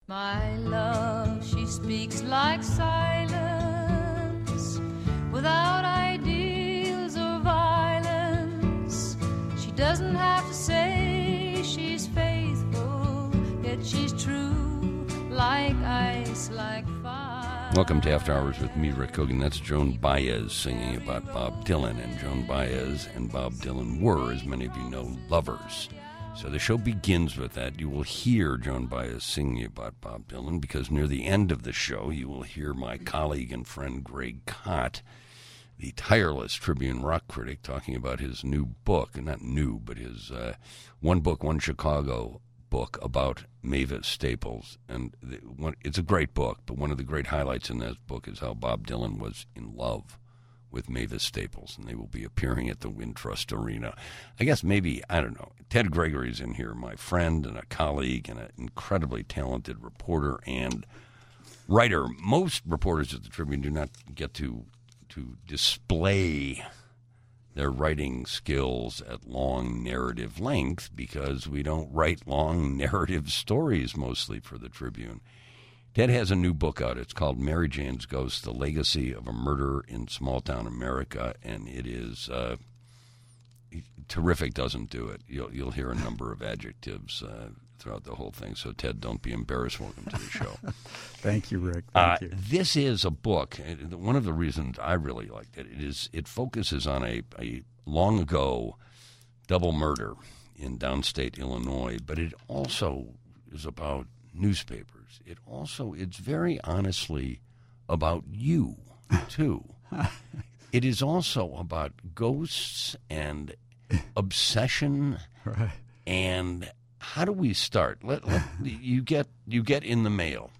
My love, she speaks like silence, without ideals or violence. She doesn't have to say she's faithful, yet she's true, like ice, like fire. Welcome to After Hours with me, Rick Hogan. That's Joan Baez singing about Bob Dylan. And Joan Baez and Bob Dylan were, as many of you know, lovers. So the show begins with that. You will hear Joan Baez singing about Bob Dylan because near the end of the show, you will hear my colleague and friend Greg Kot, the tireless Tribune rock critic, talking about his new book, not new, but his One Book, One Chicago book about Mavis Staples. And it's a great book, but one of the great highlights in that book is how Bob Dylan was in love with Mavis Staples, and they will be appearing at the Wintrust Arena. I guess maybe, I don't know, Ted Gregory's in here, my friend and a colleague and an incredibly talented reporter and writer. Most reporters at the Tribune do not get to display their writing skills at long narrative length because we don't write long narrative stories mostly for the Tribune. Ted has a new book out. It's called Mary Jane's Ghost, The Legacy of a Murder in Small-Town America, and it is terrific. Doesn't do it. You'll hear a number of adjectives throughout the whole thing, so Ted, don't be embarrassed. Welcome to the show. Thank you, Rick. Thank you. This is a book. One of the reasons I really liked it is it focuses on a long ago double murder in downstate Illinois, but it also is about newspapers. It's very honestly about you, too. It is also about ghosts and obsession. Right. And how do we start? You get in the mail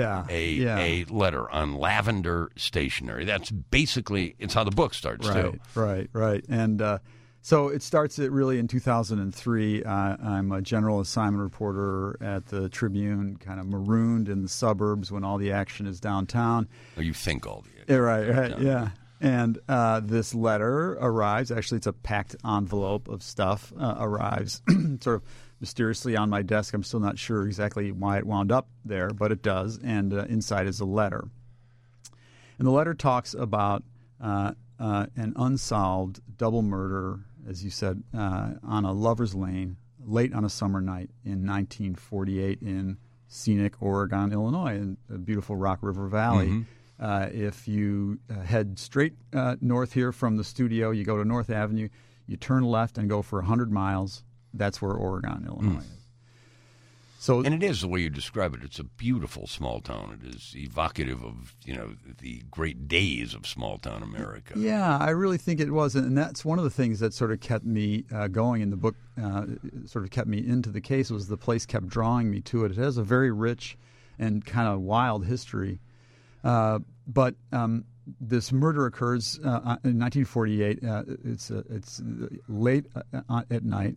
a letter on lavender stationery. That's basically, it's how the book starts, too. Right. And so it starts really in 2003. I'm a general assignment reporter at the Tribune, kind of marooned in the suburbs when all the action is downtown. Or you think all the action. Right, yeah. And this letter arrives. Actually, it's a packed envelope of stuff arrives sort of mysteriously on my desk. I'm still not sure exactly why it wound up there, but it does. And inside is a letter. And the letter talks about an unsolved double murder, as you said, on a lover's lane late on a summer night in 1948 in scenic Oregon, Illinois, in the beautiful Rock River Valley. Mm-hmm. If you head straight north here from the studio, you go to North Avenue, you turn left and go for 100 miles. That's where Oregon, Illinois is. So, and it is the way you describe it. It's a beautiful small town. It is evocative of, the great days of small town America. Yeah, I really think it was. And that's one of the things that sort of kept me going in the book, sort of kept me into the case, was the place kept drawing me to it. It has a very rich and kind of wild history. But this murder occurs in 1948. It's late at night.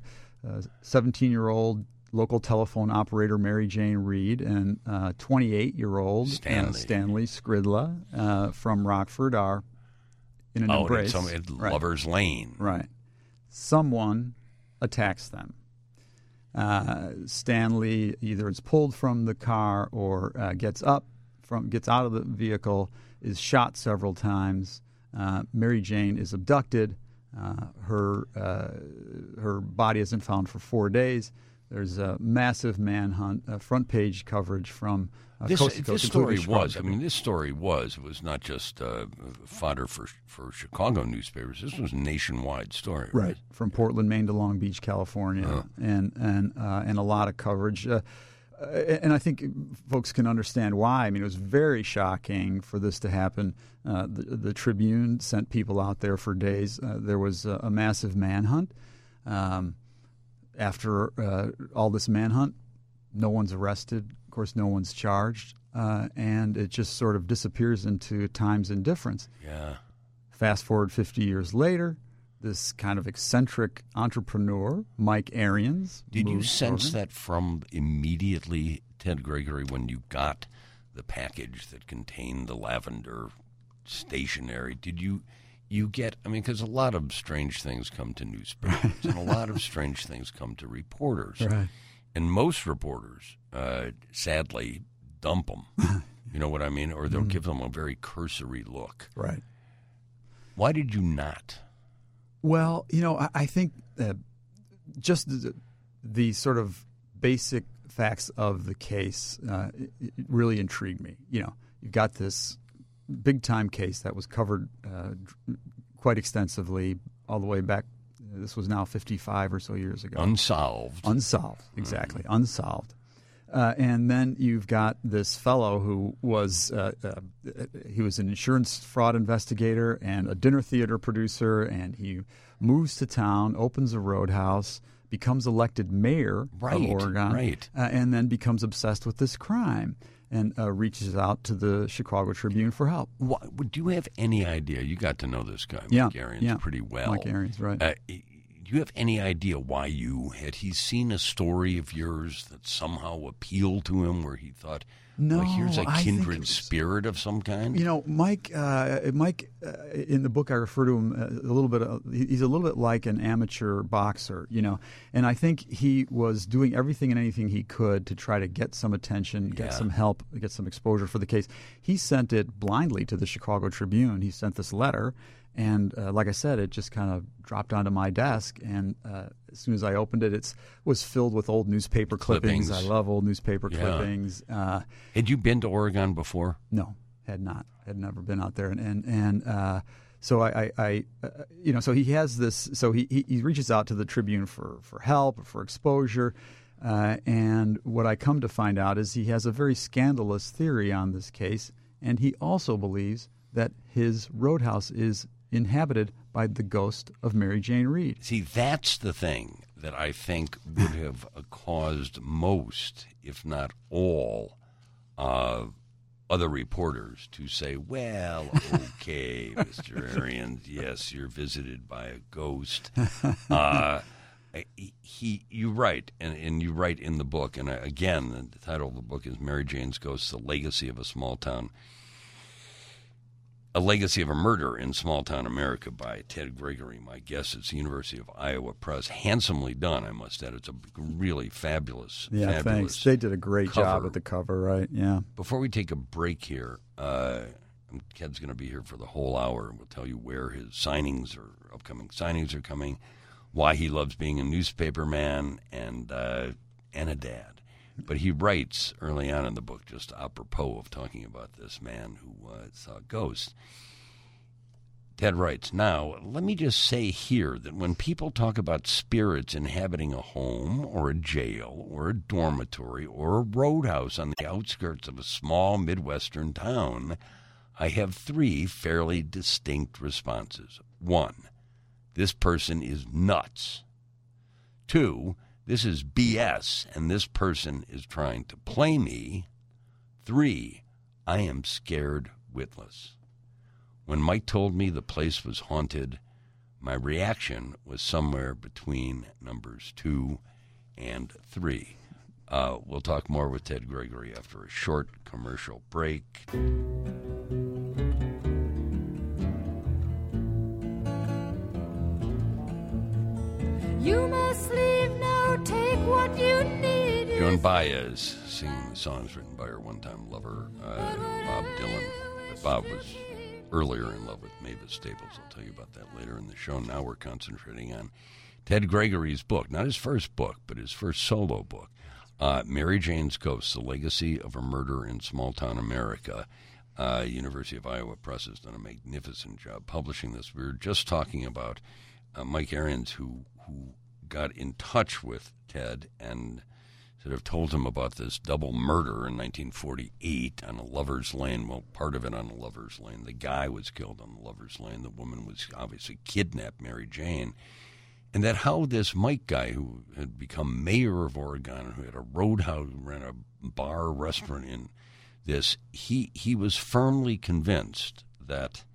17-year-old local telephone operator Mary Jane Reed and 28-year-old Stanley Skridla from Rockford are in an embrace. At Lover's Lane. Right. Someone attacks them. Stanley either is pulled from the car or gets out of the vehicle, is shot several times. Mary Jane is abducted. Her body isn't found for 4 days. There's a massive manhunt, front page coverage from coast to coast. This story was not just fodder for Chicago newspapers. This was a nationwide story, right? From Portland, Maine to Long Beach, California, and a lot of coverage. And I think folks can understand why. I mean, it was very shocking for this to happen. The Tribune sent people out there for days. There was a massive manhunt. After all this manhunt, no one's arrested. Of course, no one's charged. And it just sort of disappears into time's indifference. Yeah. Fast forward 50 years later, this kind of eccentric entrepreneur, Mike Arians. Did you sense that from immediately, Ted Gregory, when you got the package that contained the lavender stationery? Did you get, because a lot of strange things come to newspapers and a lot of strange things come to reporters. Right. And most reporters, sadly, dump them. You know what I mean? Or they'll give them a very cursory look. Right. Why did you not? Well, I think just the sort of basic facts of the case it really intrigued me. You've got this big-time case that was covered quite extensively all the way back. This was now 55 or so years ago. Unsolved, exactly, unsolved. And then you've got this fellow who was he was an insurance fraud investigator and a dinner theater producer, and he moves to town, opens a roadhouse, becomes elected mayor of Oregon, and then becomes obsessed with this crime and reaches out to the Chicago Tribune for help. Do you have any idea? You got to know this guy, Mike Arians, pretty well. Mike Arians, right. Do you have any idea why had he seen a story of yours that somehow appealed to him where he thought, no, here's a kindred spirit of some kind? Mike, in the book I refer to him a little bit. He's a little bit like an amateur boxer, and I think he was doing everything and anything he could to try to get some attention, get some help, get some exposure for the case. He sent it blindly to the Chicago Tribune. He sent this letter. And like I said, it just kind of dropped onto my desk, and as soon as I opened it, it was filled with old newspaper clippings. I love old newspaper clippings. Had you been to Oregon before? No, had not. Had never been out there, and so so he has this. So he reaches out to the Tribune for help, for exposure, and what I come to find out is he has a very scandalous theory on this case, and he also believes that his roadhouse is inhabited by the ghost of Mary Jane Reed. See, that's the thing that I think would have caused most, if not all, other reporters to say, well, okay, Mr. Arians, yes, you're visited by a ghost. You write, and you write in the book, and again, the title of the book is Mary Jane's Ghost, The Legacy of a Small Town. A Legacy of a Murder in Small Town America by Ted Gregory. My guess it's the University of Iowa Press. Handsomely done, I must add. It's a really fabulous, fabulous thanks. They did a great job at the cover, right? Yeah. Before we take a break here, Ted's going to be here for the whole hour. We'll tell you where his upcoming signings are coming, why he loves being a newspaper man, and a dad. But he writes early on in the book, just apropos of talking about this man who saw ghosts. Ted writes, now, let me just say here that when people talk about spirits inhabiting a home or a jail or a dormitory or a roadhouse on the outskirts of a small Midwestern town, I have three fairly distinct responses. 1, this person is nuts. 2, this is BS, and this person is trying to play me. 3, I am scared witless. When Mike told me the place was haunted, my reaction was somewhere between numbers 2 and 3. We'll talk more with Ted Gregory after a short commercial break. You must leave now, take what you need. Joan Baez singing the songs written by her one-time lover, Bob Dylan. Bob was earlier in love with Mavis Staples. I'll tell you about that later in the show. Now we're concentrating on Ted Gregory's book, not his first book, but his first solo book, Mary Jane's Ghost, The Legacy of a Murder in Small Town America. University of Iowa Press has done a magnificent job publishing this. We were just talking about Mike Arians, who got in touch with Ted and sort of told him about this double murder in 1948 on a lover's lane. Well, part of it on a lover's lane. The guy was killed on the lover's lane. The woman was obviously kidnapped, Mary Jane. And that how this Mike guy, who had become mayor of Oregon, who had a roadhouse, who ran a bar, restaurant in this, he was firmly convinced that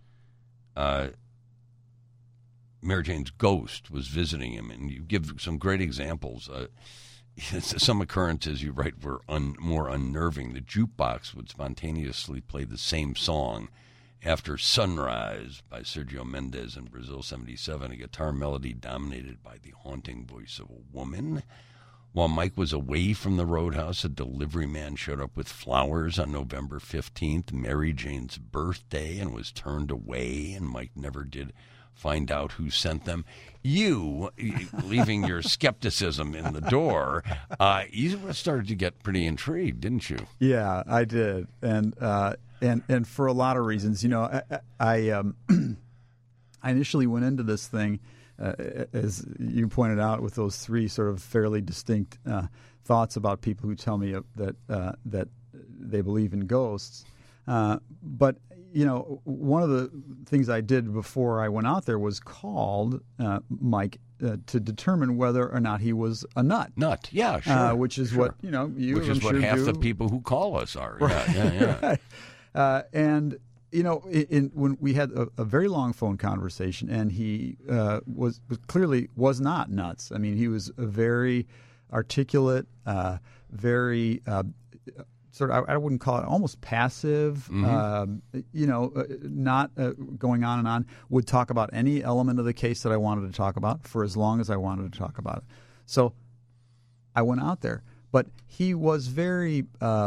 Mary Jane's ghost was visiting him. And you give some great examples. Some occurrences, you write, were more unnerving. The jukebox would spontaneously play the same song after Sunrise by Sergio Mendes in Brazil 77, a guitar melody dominated by the haunting voice of a woman. While Mike was away from the Roadhouse, a delivery man showed up with flowers on November 15th, Mary Jane's birthday, and was turned away, and Mike never did find out who sent them. You, leaving your skepticism in the door, you started to get pretty intrigued, didn't you? Yeah, I did, and for a lot of reasons. I initially went into this thing, as you pointed out, with those three sort of fairly distinct thoughts about people who tell me that they believe in ghosts. But one of the things I did before I went out there was called Mike to determine whether or not he was a nut. Nut, yeah, sure. Which is what you. Which is what half the people who call us are. Right. Yeah. Right. And when we had a very long phone conversation, and he was clearly not nuts. I mean, he was a very articulate, very sort of, I wouldn't call it, almost passive, not going on and on, would talk about any element of the case that I wanted to talk about for as long as I wanted to talk about it. So I went out there. But he was very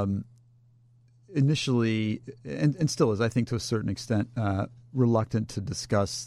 initially, and still is, I think to a certain extent, reluctant to discuss,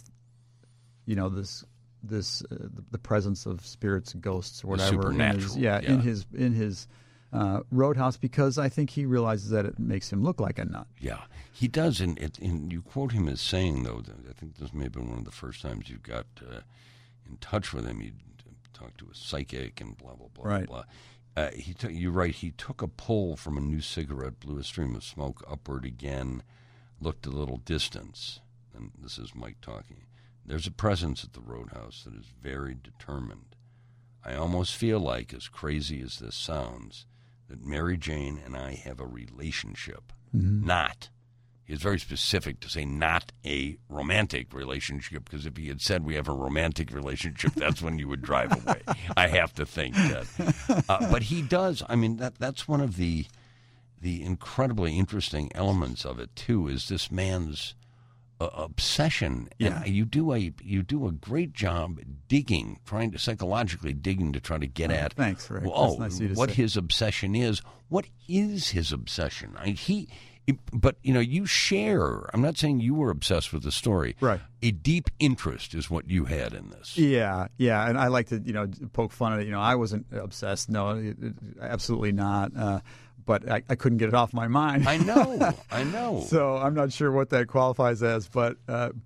the presence of spirits, ghosts, or whatever. Supernatural. In his Roadhouse, because I think he realizes that it makes him look like a nut. Yeah, he does. And you quote him as saying, though, I think this may have been one of the first times you got in touch with him. You talked to a psychic and blah, blah, blah, right. blah. You're right. He took a pull from a new cigarette, blew a stream of smoke upward again, looked a little distance. And this is Mike talking. There's a presence at the Roadhouse that is very determined. I almost feel like, as crazy as this sounds, that Mary Jane and I have a relationship. Mm-hmm. Not. He was very specific to say not a romantic relationship, because if he had said we have a romantic relationship, that's when you would drive away. I have to think that. But he does. I mean, that's one of the incredibly interesting elements of it, too, is this man's obsession. Yeah. And you do a great job digging, trying to psychologically digging to try to get at thanks, Rick. That's nice of you to what say. his obsession is. What is his obsession? But you share. I'm not saying you were obsessed with the story. Right. A deep interest is what you had in this. Yeah, and I like to poke fun at it. I wasn't obsessed. No, absolutely not. But I couldn't get it off my mind. I know. So I'm not sure what that qualifies as, but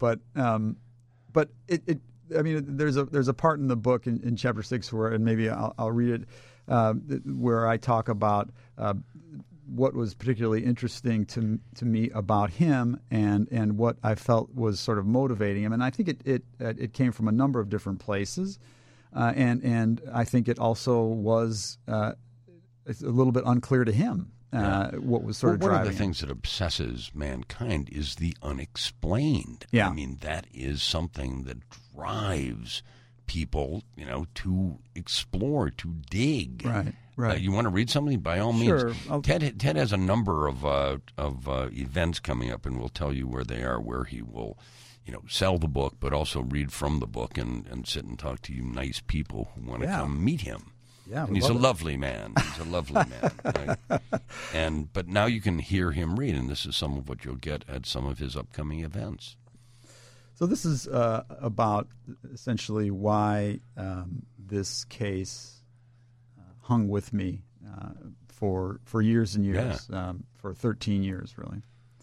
it. I mean, there's a part in the book in chapter 6 where, and maybe I'll read it, where I talk about what was particularly interesting to me about him, and what I felt was sort of motivating him. And I think it came from a number of different places, and I think it also was a little bit unclear to him what was sort of driving one of the him. things that obsesses mankind is the unexplained. Yeah. I mean, that is something that drives people, to explore, to dig. Right. You want to read something? By all Sure. means. Ted has a number of events coming up, and we'll tell you where they are, where he will, sell the book, but also read from the book and sit and talk to you nice people who want to come meet him. Yeah, and he's a lovely man. He's a lovely man. Right? But now you can hear him read, and this is some of what you'll get at some of his upcoming events. So this is about essentially why this case hung with me for years and years, for 13 years, really.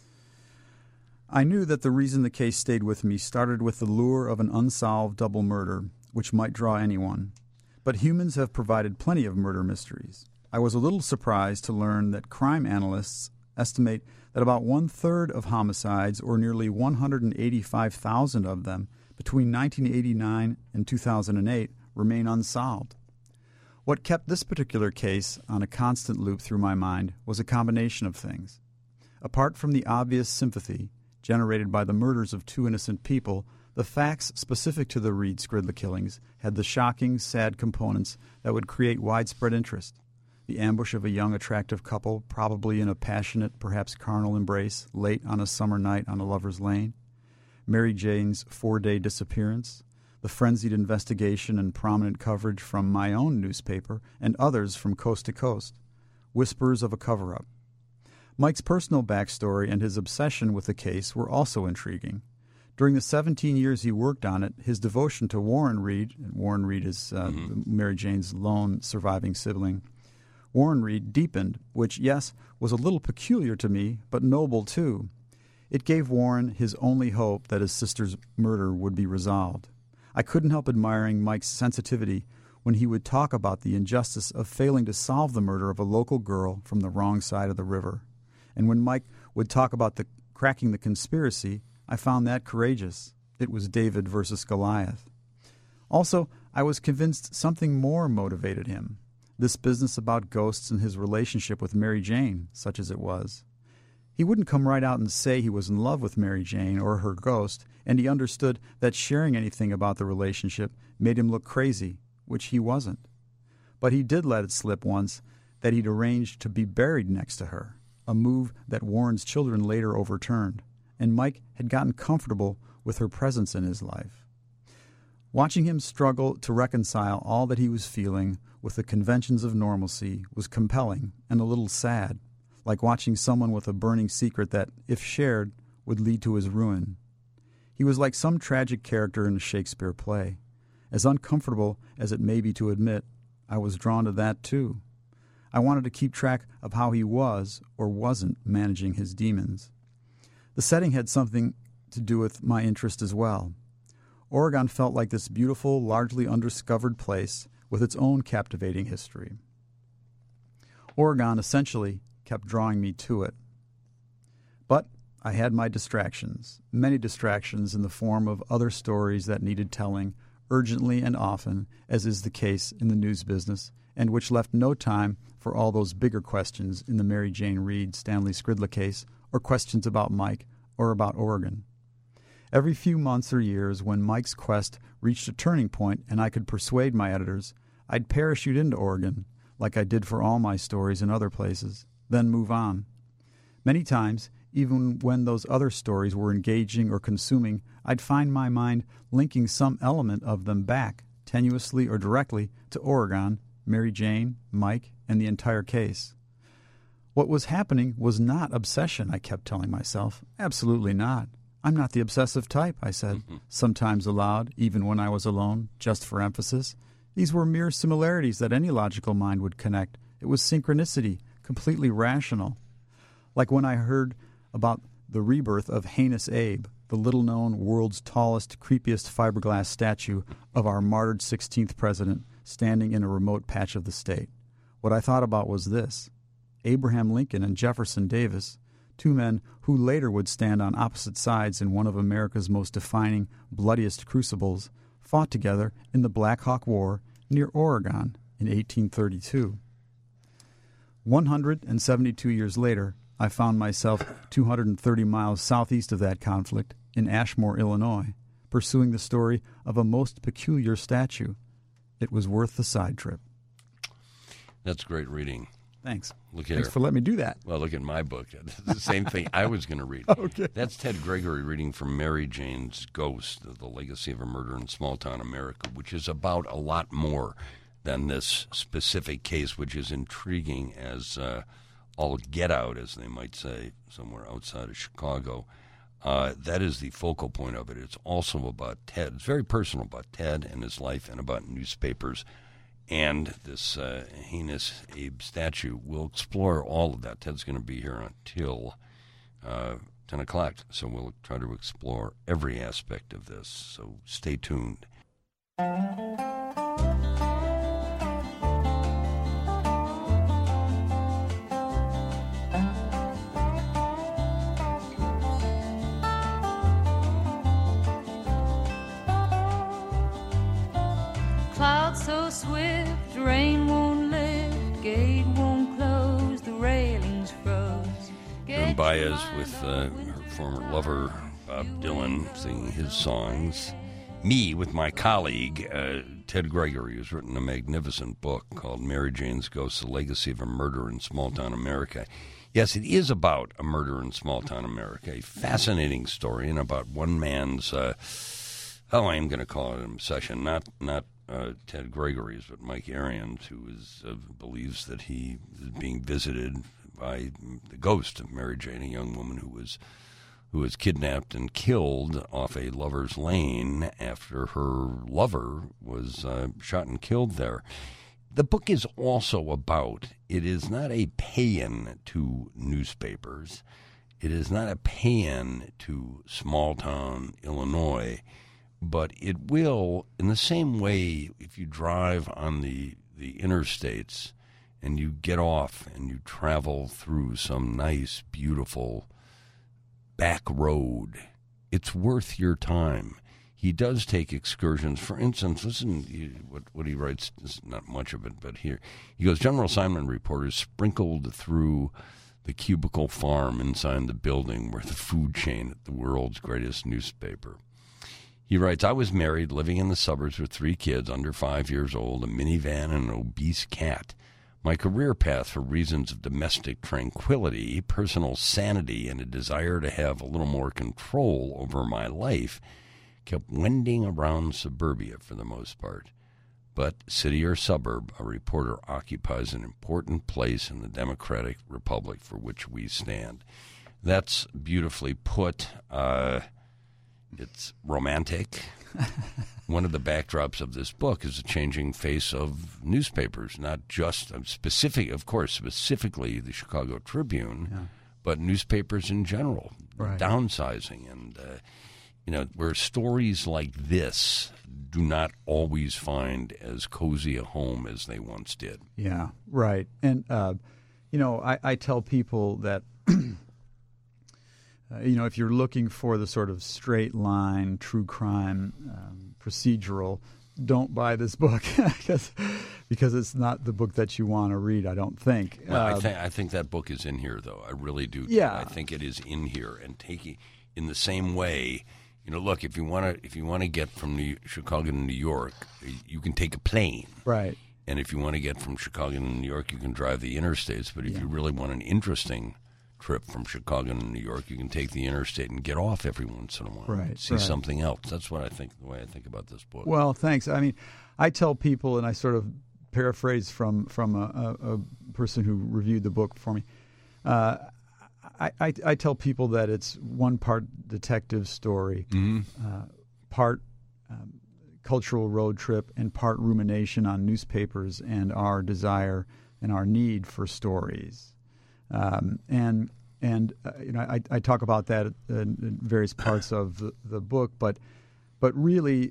I knew that the reason the case stayed with me started with the lure of an unsolved double murder, which might draw anyone. But humans have provided plenty of murder mysteries. I was a little surprised to learn that crime analysts estimate that about 1/3 of homicides, or nearly 185,000 of them, between 1989 and 2008, remain unsolved. What kept this particular case on a constant loop through my mind was a combination of things. Apart from the obvious sympathy generated by the murders of 2 innocent people, the facts specific to the Reed Skridla killings had the shocking, sad components that would create widespread interest. The ambush of a young, attractive couple, probably in a passionate, perhaps carnal embrace, late on a summer night on a lover's lane. Mary Jane's 4-day disappearance. the frenzied investigation and prominent coverage from my own newspaper and others from coast to coast. Whispers of a cover-up. Mike's personal backstory and his obsession with the case were also intriguing. During the 17 years he worked on it, his devotion to Warren Reed, and Warren Reed is Mary Jane's lone surviving sibling, Warren Reed deepened, which, yes, was a little peculiar to me, but noble too. It gave Warren his only hope that his sister's murder would be resolved. I couldn't help admiring Mike's sensitivity when he would talk about the injustice of failing to solve the murder of a local girl from the wrong side of the river. And when Mike would talk about cracking the conspiracy, I found that courageous. It was David versus Goliath. Also, I was convinced something more motivated him. This business about ghosts and his relationship with Mary Jane, such as it was. He wouldn't come right out and say he was in love with Mary Jane or her ghost, and he understood that sharing anything about the relationship made him look crazy, which he wasn't. But he did let it slip once that he'd arranged to be buried next to her, a move that Warren's children later overturned, and Mike had gotten comfortable with her presence in his life. Watching him struggle to reconcile all that he was feeling with the conventions of normalcy was compelling and a little sad, like watching someone with a burning secret that, if shared, would lead to his ruin. He was like some tragic character in a Shakespeare play. As uncomfortable as it may be to admit, I was drawn to that too. I wanted to keep track of how he was or wasn't managing his demons. The setting had something to do with my interest as well. Oregon felt like this beautiful, largely undiscovered place with its own captivating history. Oregon essentially kept drawing me to it. But I had my distractions, many distractions in the form of other stories that needed telling urgently and often, as is the case in the news business, and which left no time for all those bigger questions in the Mary Jane Reed Stanley Skridla case, or questions about Mike or about Oregon. Every few months or years, when Mike's quest reached a turning point and I could persuade my editors, I'd parachute into Oregon, like I did for all my stories in other places, then move on. Many times, even when those other stories were engaging or consuming, I'd find my mind linking some element of them back, tenuously or directly, to Oregon, Mary Jane, Mike, and the entire case. What was happening was not obsession, I kept telling myself. Absolutely not. I'm not the obsessive type, I said, sometimes aloud, even when I was alone, just for emphasis. These were mere similarities that any logical mind would connect. It was synchronicity, completely rational. Like when I heard about the rebirth of Heinous Abe, the little-known, world's tallest, creepiest fiberglass statue of our martyred 16th president standing in a remote patch of the state. What I thought about was this. Abraham Lincoln and Jefferson Davis, two men who later would stand on opposite sides in one of America's most defining, bloodiest crucibles, fought together in the Black Hawk War near Oregon in 1832. 172 years later, I found myself 230 miles southeast of that conflict in Ashmore, Illinois, pursuing the story of a most peculiar statue. It was worth the side trip. That's great reading. Thanks. Look here. Thanks for letting me do that. Well, look at my book. It's the same thing I was going to read. Okay. That's Ted Gregory reading from Mary Jane's Ghost, The Legacy of a Murder in Small-Town America, which is about a lot more than this specific case, which is intriguing as all get out, as they might say, somewhere outside of Chicago. That is the focal point of it. It's also about Ted. It's very personal about Ted and his life and about newspapers and this heinous Abe statue. We'll explore all of that. Ted's going to be here until 10 o'clock, so we'll try to explore every aspect of this. So stay tuned. Clouds so swift, rain won't lift, gate won't close, the railings froze. Joan Baez with her former lover, Bob Dylan, singing his songs. Me with my colleague, Ted Gregory, who's written a magnificent book called Mary Jane's Ghost, The Legacy of a Murder in Small-Town America. Yes, it is about a murder in small-town America, a fascinating story, and about one man's Oh, I am going to call it an obsession. Not Ted Gregory's, but Mike Arians, who believes that he is being visited by the ghost of Mary Jane, a young woman who was kidnapped and killed off a lover's lane after her lover was shot and killed there. The book is also about, it is not a paean to newspapers. It is not a paean to small-town Illinois, but it will, in the same way, if you drive on the interstates and you get off and you travel through some nice, beautiful back road, it's worth your time. He does take excursions. For instance, listen what he writes. This is not much of it, but here he goes, General assignment reporters sprinkled through the cubicle farm inside the building where the food chain at the world's greatest newspaper. He writes, I was married, living in the suburbs with 3 kids under 5 years old, a minivan, and an obese cat. My career path, for reasons of domestic tranquility, personal sanity, and a desire to have a little more control over my life, kept wending around suburbia for the most part. But city or suburb, a reporter occupies an important place in the democratic republic for which we stand. That's beautifully put. It's romantic. One of the backdrops of this book is the changing face of newspapers, not just specifically the Chicago Tribune, but newspapers in general, right. Downsizing, and where stories like this do not always find as cozy a home as they once did. Yeah, right. And I tell people that. If you're looking for the sort of straight line, true crime, procedural, don't buy this book because it's not the book that you want to read, I don't think. Well, I think that book is in here, though. I really do. Yeah. I think it is in here, and taking in the same way. Look, if you want to get from Chicago to New York, you can take a plane. Right. And if you want to get from Chicago to New York, you can drive the interstates. But if you really want an interesting trip from Chicago to New York, you can take the interstate and get off every once in a while. Right. See something else. That's what I think. The way I think about this book. Well, thanks. I mean, I tell people, and I sort of paraphrase from a person who reviewed the book for me. I tell people that it's one part detective story, part cultural road trip, and part rumination on newspapers and our desire and our need for stories. I talk about that in various parts of the book, but really,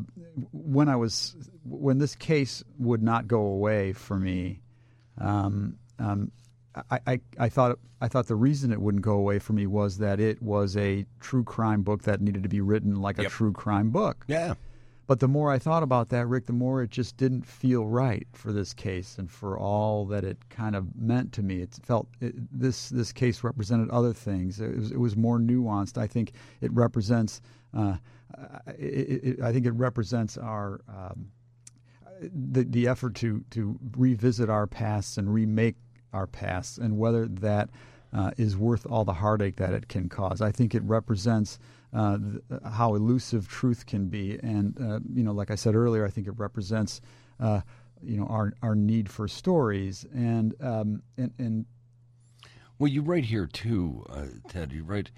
when this case would not go away for me, I thought the reason it wouldn't go away for me was that it was a true crime book that needed to be written like a true crime book. Yeah. But the more I thought about that, Rick, the more it just didn't feel right for this case and for all that it kind of meant to me. It felt this case represented other things. It was more nuanced. I think it represents. I think it represents our the effort to revisit our pasts and remake our pasts, and whether that is worth all the heartache that it can cause. I think it represents how elusive truth can be, and like I said earlier, I think it represents our need for stories, and well, you write here too, Ted. You write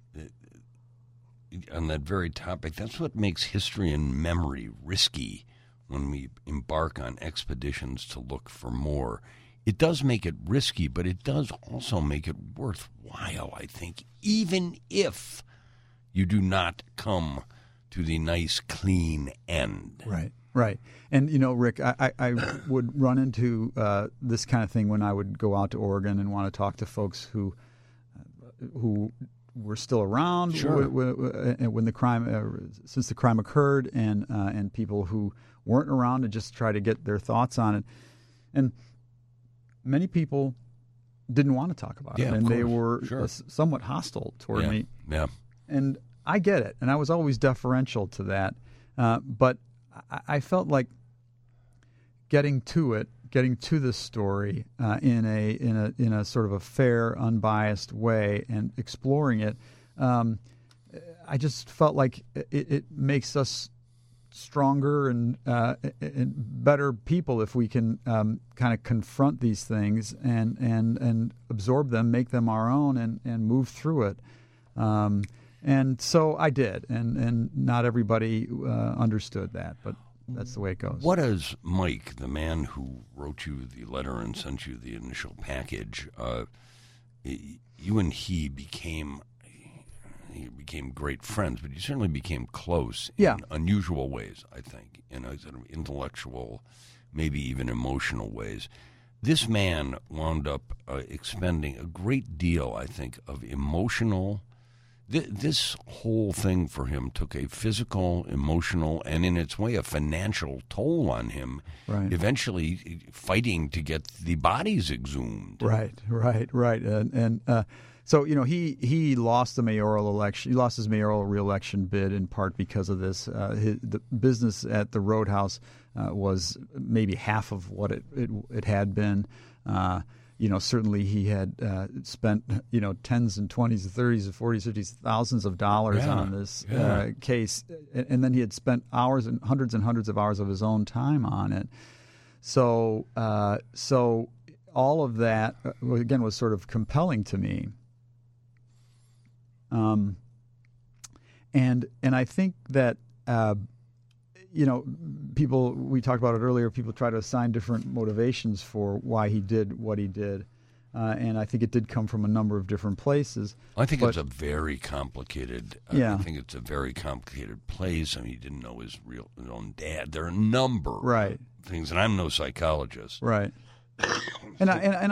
on that very topic. That's what makes history and memory risky when we embark on expeditions to look for more. It does make it risky, but it does also make it worthwhile, I think, even if you do not come to the nice, clean end. Right. And, Rick, I would run into this kind of thing when I would go out to Oregon and want to talk to folks who were still around when the crime, since the crime occurred, and people who weren't around, and just try to get their thoughts on it. And many people didn't want to talk about it, and they were somewhat hostile toward me. Yeah. And I get it, and I was always deferential to that. But I felt like getting to this story in a sort of a fair, unbiased way and exploring it, I just felt like it makes us stronger and better people if we can kind of confront these things and absorb them, make them our own, and move through it. And so I did, and not everybody understood that, but that's the way it goes. What does Mike, the man who wrote you the letter and sent you the initial package, you and he became great friends, but you certainly became close in unusual ways, I think, in sort of intellectual, maybe even emotional ways. This man wound up expending a great deal, I think, of emotional. This whole thing for him took a physical, emotional, and in its way a financial toll on him, eventually fighting to get the bodies exhumed. Right. And so, he lost the mayoral election. He lost his mayoral reelection bid in part because of this. The business at the Roadhouse was maybe half of what it had been. Certainly he had spent, tens and 20s and 30s and 40s, 50s, thousands of dollars on this case. And then he had spent hours and hundreds of hours of his own time on it. So all of that, again, was sort of compelling to me. And I think that, people, we talked about it earlier, people try to assign different motivations for why he did what he did. And I think it did come from a number of different places. I think it's a very complicated, I think it's a very complicated place. I mean, he didn't know his own dad. There are a number of things, and I'm no psychologist. Right. And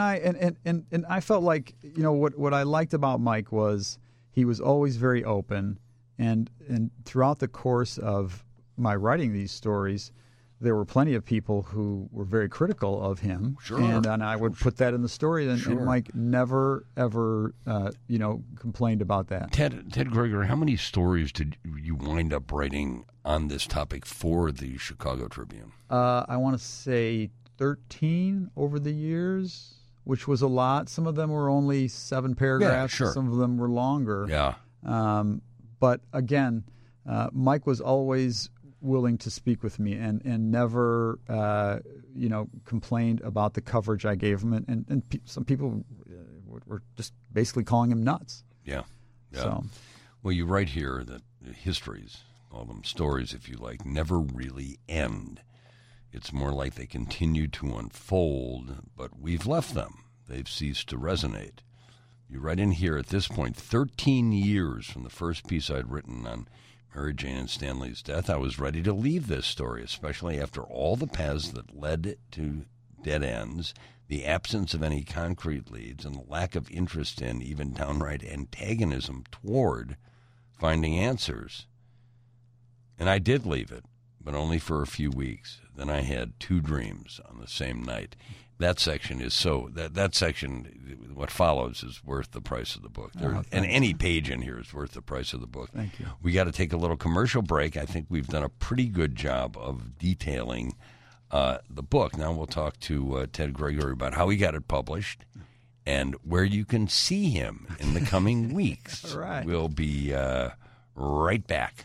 I felt like, what I liked about Mike was he was always very open, and throughout the course of my writing these stories, there were plenty of people who were very critical of him, and I would put that in the story, and Mike never ever complained about that. Ted Gregory, how many stories did you wind up writing on this topic for the Chicago Tribune? I want to say 13 over the years, which was a lot. Some of them were only 7 paragraphs. Some of them were longer. But again, Mike was always willing to speak with me and never, complained about the coverage I gave him. And some people were just basically calling him nuts. Yeah. So. Well, you write here that histories, call them stories if you like, never really end. It's more like they continue to unfold, but we've left them. They've ceased to resonate. You write in here, at this point, 13 years from the first piece I'd written on Mary Jane and Stanley's death, I was ready to leave this story, especially after all the paths that led to dead ends, the absence of any concrete leads, and the lack of interest in, even downright antagonism toward, finding answers. And I did leave it, but only for a few weeks. Then I had 2 dreams on the same night. That section is that section, what follows, is worth the price of the book. And any page in here is worth the price of the book. Thank you. We got to take a little commercial break. I think we've done a pretty good job of detailing the book. Now we'll talk to Ted Gregory about how he got it published and where you can see him in the coming weeks. All right. We'll be right back.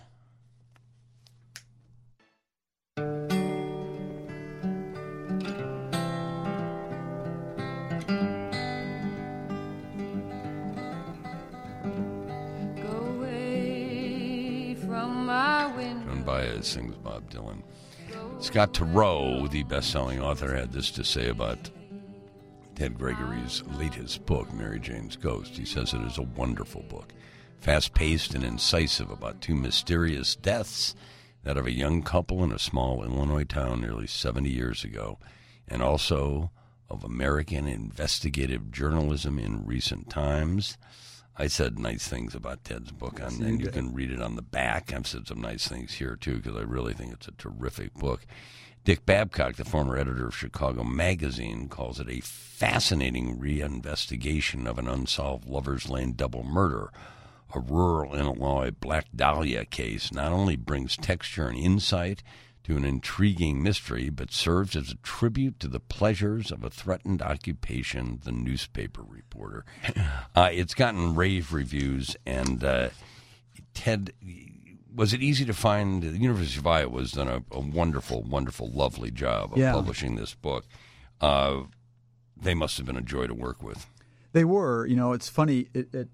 Joan Baez sings Bob Dylan. Scott Turow, the best-selling author, had this to say about Ted Gregory's latest book, Mary Jane's Ghost. He says it is a wonderful book, fast-paced and incisive about 2 mysterious deaths, that of a young couple in a small Illinois town nearly 70 years ago, and also of American investigative journalism in recent times. I said nice things about Ted's book, and you can read it on the back. I've said some nice things here, too, because I really think it's a terrific book. Dick Babcock, the former editor of Chicago Magazine, calls it a fascinating reinvestigation of an unsolved Lover's Lane double murder. A rural Illinois Black Dahlia case not only brings texture and insight to an intriguing mystery, but serves as a tribute to the pleasures of a threatened occupation, the newspaper reporter. It's gotten rave reviews, and Ted, Was it easy to find? The University of Iowa has done a wonderful, wonderful, lovely job of publishing this book. They must have been a joy to work with. They were. It's funny.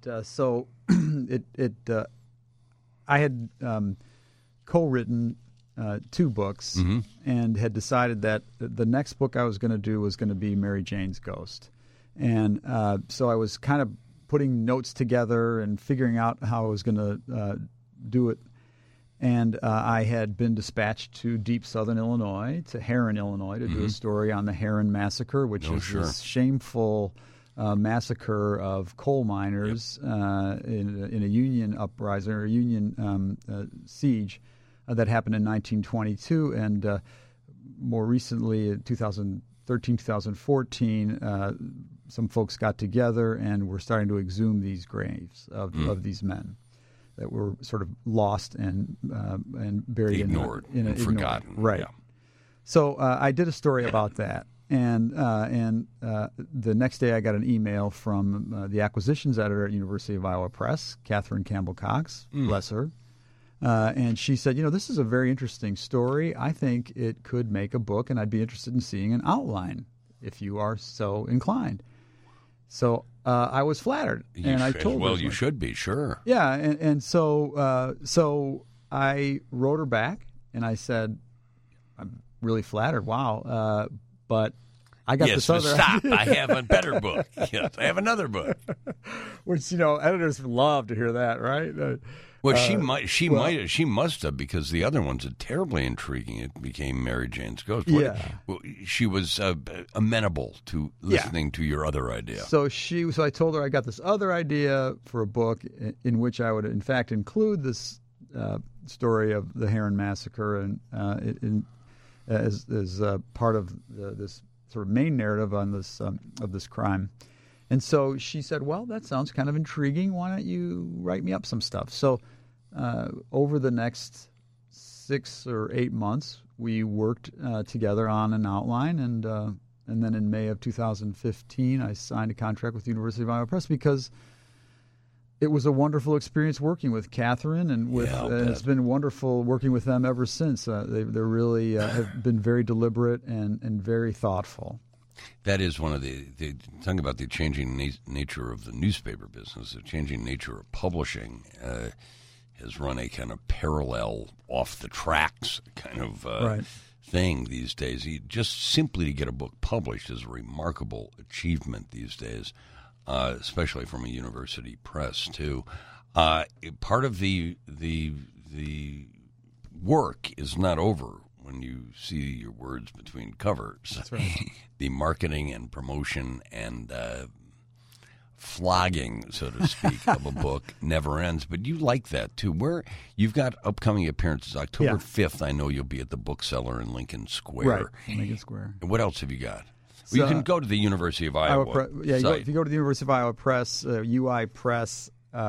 I had co-written 2 books and had decided that the next book I was going to do was going to be Mary Jane's Ghost. And so I was kind of putting notes together and figuring out how I was going to do it. And I had been dispatched to deep southern Illinois, to Herrin, Illinois, to do a story on the Herrin Massacre, which is this shameful massacre of coal miners in a Union uprising or a Union siege that happened in 1922. And more recently, in 2013, 2014, some folks got together and were starting to exhume these graves of these men that were sort of lost and buried, ignored, and forgotten. Right. Yeah. So I did a story about that, and the next day I got an email from the acquisitions editor at University of Iowa Press, Catherine Campbell Cox, bless her, and she said, this is a very interesting story. I think it could make a book, and I'd be interested in seeing an outline if you are so inclined. So I was flattered, I told her. Well, you should be, sure. Yeah, and so I wrote her back, and I said, I'm really flattered. Wow, but I got this other. Stop! I have a better book. Yes, I have another book. Which editors love to hear that, right? Well, she must have, because the other ones are terribly intriguing. It became Mary Jane's Ghost. She was amenable to listening to your other idea. So I told her I got this other idea for a book in which I would, in fact, include this story of the Herrin Massacre and as part of this sort of main narrative on this of this crime. And so she said, well, that sounds kind of intriguing. Why don't you write me up some stuff? So over the next 6 or 8 months, we worked together on an outline. And then in May of 2015, I signed a contract with the University of Iowa Press because it was a wonderful experience working with Catherine. And it's been wonderful working with them ever since. They really have been very deliberate and very thoughtful. That is one of the talking about the changing nature of the newspaper business, the changing nature of publishing has run a kind of parallel, off the tracks kind of thing these days. Just simply to get a book published is a remarkable achievement these days, especially from a university press too. Part of the work is not over when you see your words between covers. That's right. The marketing and promotion and flogging, so to speak, of a book never ends. But you like that, too. Where you've got upcoming appearances. October 5th, I know you'll be at the Bookseller in Lincoln Square. Right, Lincoln Square. And what else have you got? Well, you can go to the University of Iowa site. If you go to the University of Iowa Press, uipress.edu,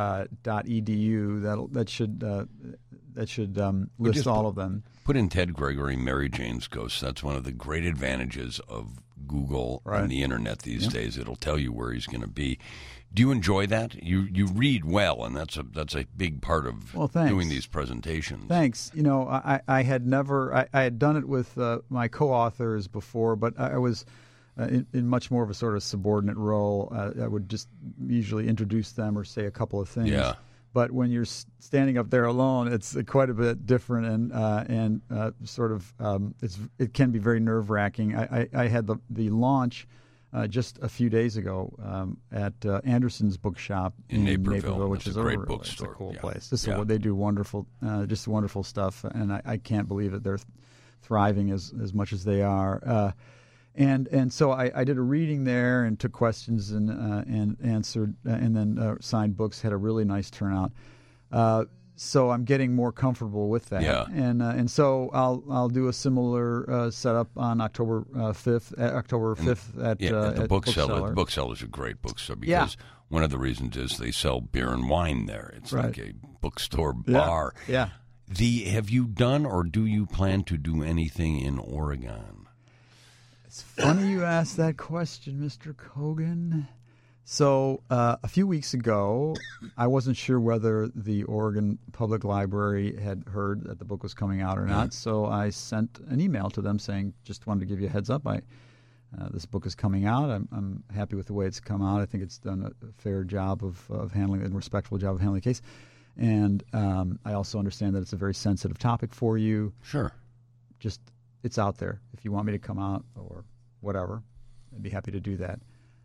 that should list all of them. Put in Ted Gregory, Mary Jane's Ghost. That's one of the great advantages of Google and the Internet these days. It'll tell you where he's going to be. Do you enjoy that? You read well, and that's a big part of doing these presentations. Thanks. I had done it with my co-authors before, but I was in much more of a sort of subordinate role. I would just usually introduce them or say a couple of things. Yeah. But when you're standing up there alone, it's quite a bit different, and it can be very nerve-wracking. I had the launch just a few days ago at Anderson's Bookshop in Naperville, which is a great bookstore. It's a cool place. They do wonderful stuff, and I can't believe that they're thriving as much as they are. And so I did a reading there and took questions and answered and then signed books. Had a really nice turnout. So I'm getting more comfortable with that. Yeah. And so I'll do a similar setup on October 5th at the Bookseller. The Bookseller's a great bookstore because one of the reasons is they sell beer and wine there. It's like a bookstore bar. Yeah. Have you done or do you plan to do anything in Oregon? It's funny you asked that question, Mr. Kogan. So a few weeks ago, I wasn't sure whether the Oregon Public Library had heard that the book was coming out or not. So I sent an email to them saying, just wanted to give you a heads up. This book is coming out. I'm happy with the way it's come out. I think it's done a fair job of handling it and respectful job of handling the case. And I also understand that it's a very sensitive topic for you. Sure. Just, it's out there. If you want me to come out or whatever, I'd be happy to do that.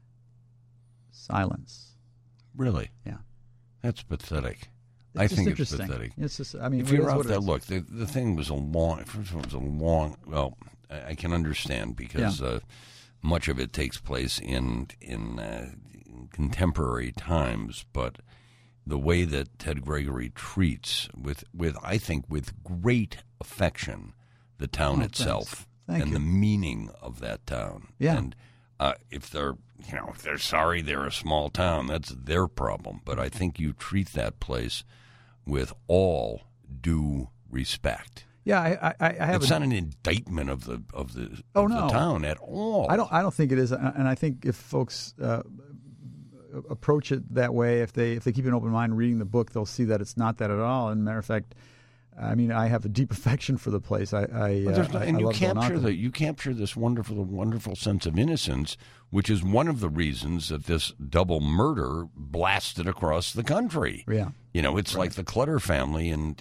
Silence. Really? Yeah. That's pathetic. It's I just think interesting. it's pathetic. It's just, I mean, if it you're is out what it there, is. look, the thing was well, I can understand because much of it takes place in contemporary times, but the way that Ted Gregory treats with I think with great affection the town itself and the meaning of that town. Yeah. And if they're sorry they're a small town, that's their problem. But I think you treat that place with all due respect. Yeah, I have. It's not an indictment of the town at all. I don't think it is, and I think if folks approach it that way, if they keep an open mind reading the book, they'll see that it's not that at all. And matter of fact, I mean, I have a deep affection for the place. You capture this wonderful sense of innocence, which is one of the reasons that this double murder blasted across the country. Yeah, it's like the Clutter family in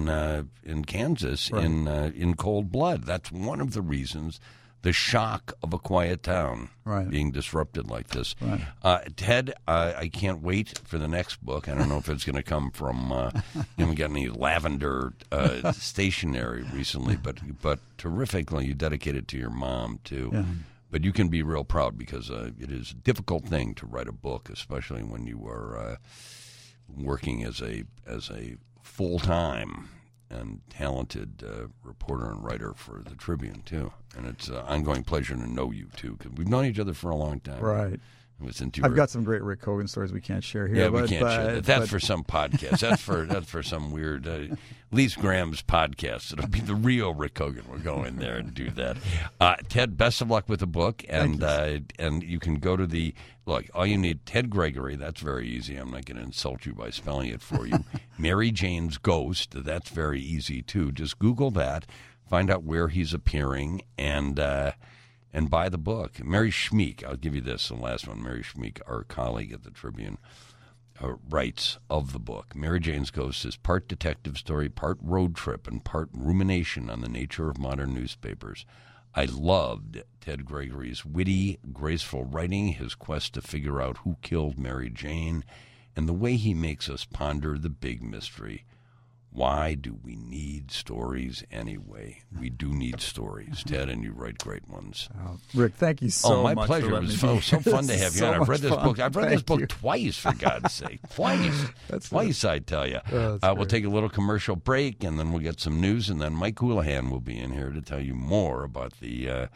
Kansas in cold blood. That's one of the reasons. The shock of a quiet town being disrupted like this. Right. Ted, I can't wait for the next book. I don't know if it's going to come from, we got any lavender stationery recently, but terrifically, you dedicate it to your mom, too. Yeah. But you can be real proud because it is a difficult thing to write a book, especially when you are working as a full-time and talented reporter and writer for the Tribune, too. And it's an ongoing pleasure to know you, too, because we've known each other for a long time. Right. I've got some great Rick Hogan stories we can't share here. Yeah, we can't share that. That's for some podcast. That's for some weird Lise Graham's podcast. It'll be the real Rick Hogan. We'll go in there and do that. Ted, best of luck with the book. And you can go to all you need, Ted Gregory, that's very easy. I'm not going to insult you by spelling it for you. Mary Jane's Ghost, that's very easy, too. Just Google that, find out where he's appearing, and buy the book. Mary Schmeek, I'll give you this, the last one. Mary Schmeek, our colleague at the Tribune, writes of the book. Mary Jane's Ghost is part detective story, part road trip, and part rumination on the nature of modern newspapers. I loved Ted Gregory's witty, graceful writing, his quest to figure out who killed Mary Jane, and the way he makes us ponder the big mystery. Why do we need stories anyway? We do need stories, Ted, and you write great ones. Rick, thank you so much. Oh, my pleasure. It was so fun to have you on. I've read this book. I've read this book twice, for God's sake. Twice. Twice, I tell you. We'll take a little commercial break, and then we'll get some news, and then Mike Houlihan will be in here to tell you more about the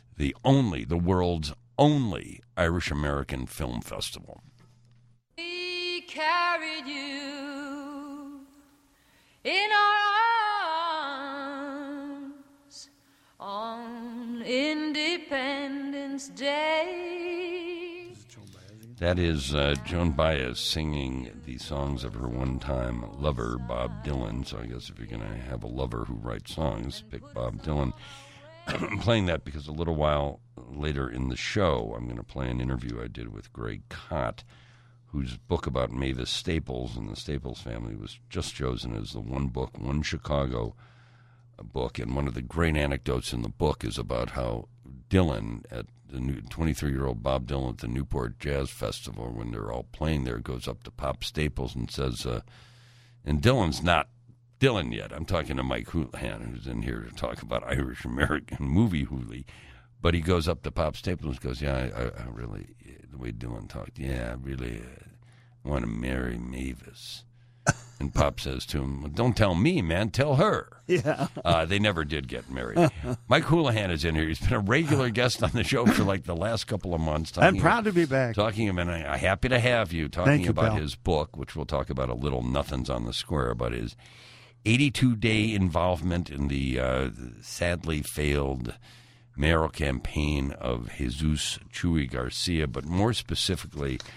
world's only Irish-American Film Festival. We carried you in our arms on Independence Day. That is Joan Baez singing the songs of her one-time lover, Bob Dylan. So I guess if you're going to have a lover who writes songs, pick Bob Dylan. I'm playing that because a little while later in the show, I'm going to play an interview I did with Greg Kot, whose book about Mavis Staples and the Staples family was just chosen as the One Book, One Chicago book. And one of the great anecdotes in the book is about how Dylan, at the 23-year-old Bob Dylan at the Newport Jazz Festival, when they're all playing there, goes up to Pop Staples and says, and Dylan's not Dylan yet. I'm talking to Mike Houlihan, who's in here to talk about Irish-American movie hoolie. But he goes up to Pop Staples and goes, I really, the way Dylan talked, I really want to marry Mavis. And Pop says to him, well, don't tell me, man, tell her. Yeah. They never did get married. Mike Houlihan is in here. He's been a regular guest on the show for like the last couple of months. I'm proud to be back. And I'm happy to have you, talking about pal. his book, which we'll talk about a little, Nothing's on the Square, about his 82-day involvement in the sadly failed mayoral campaign of Jesus Chuy Garcia, but more specifically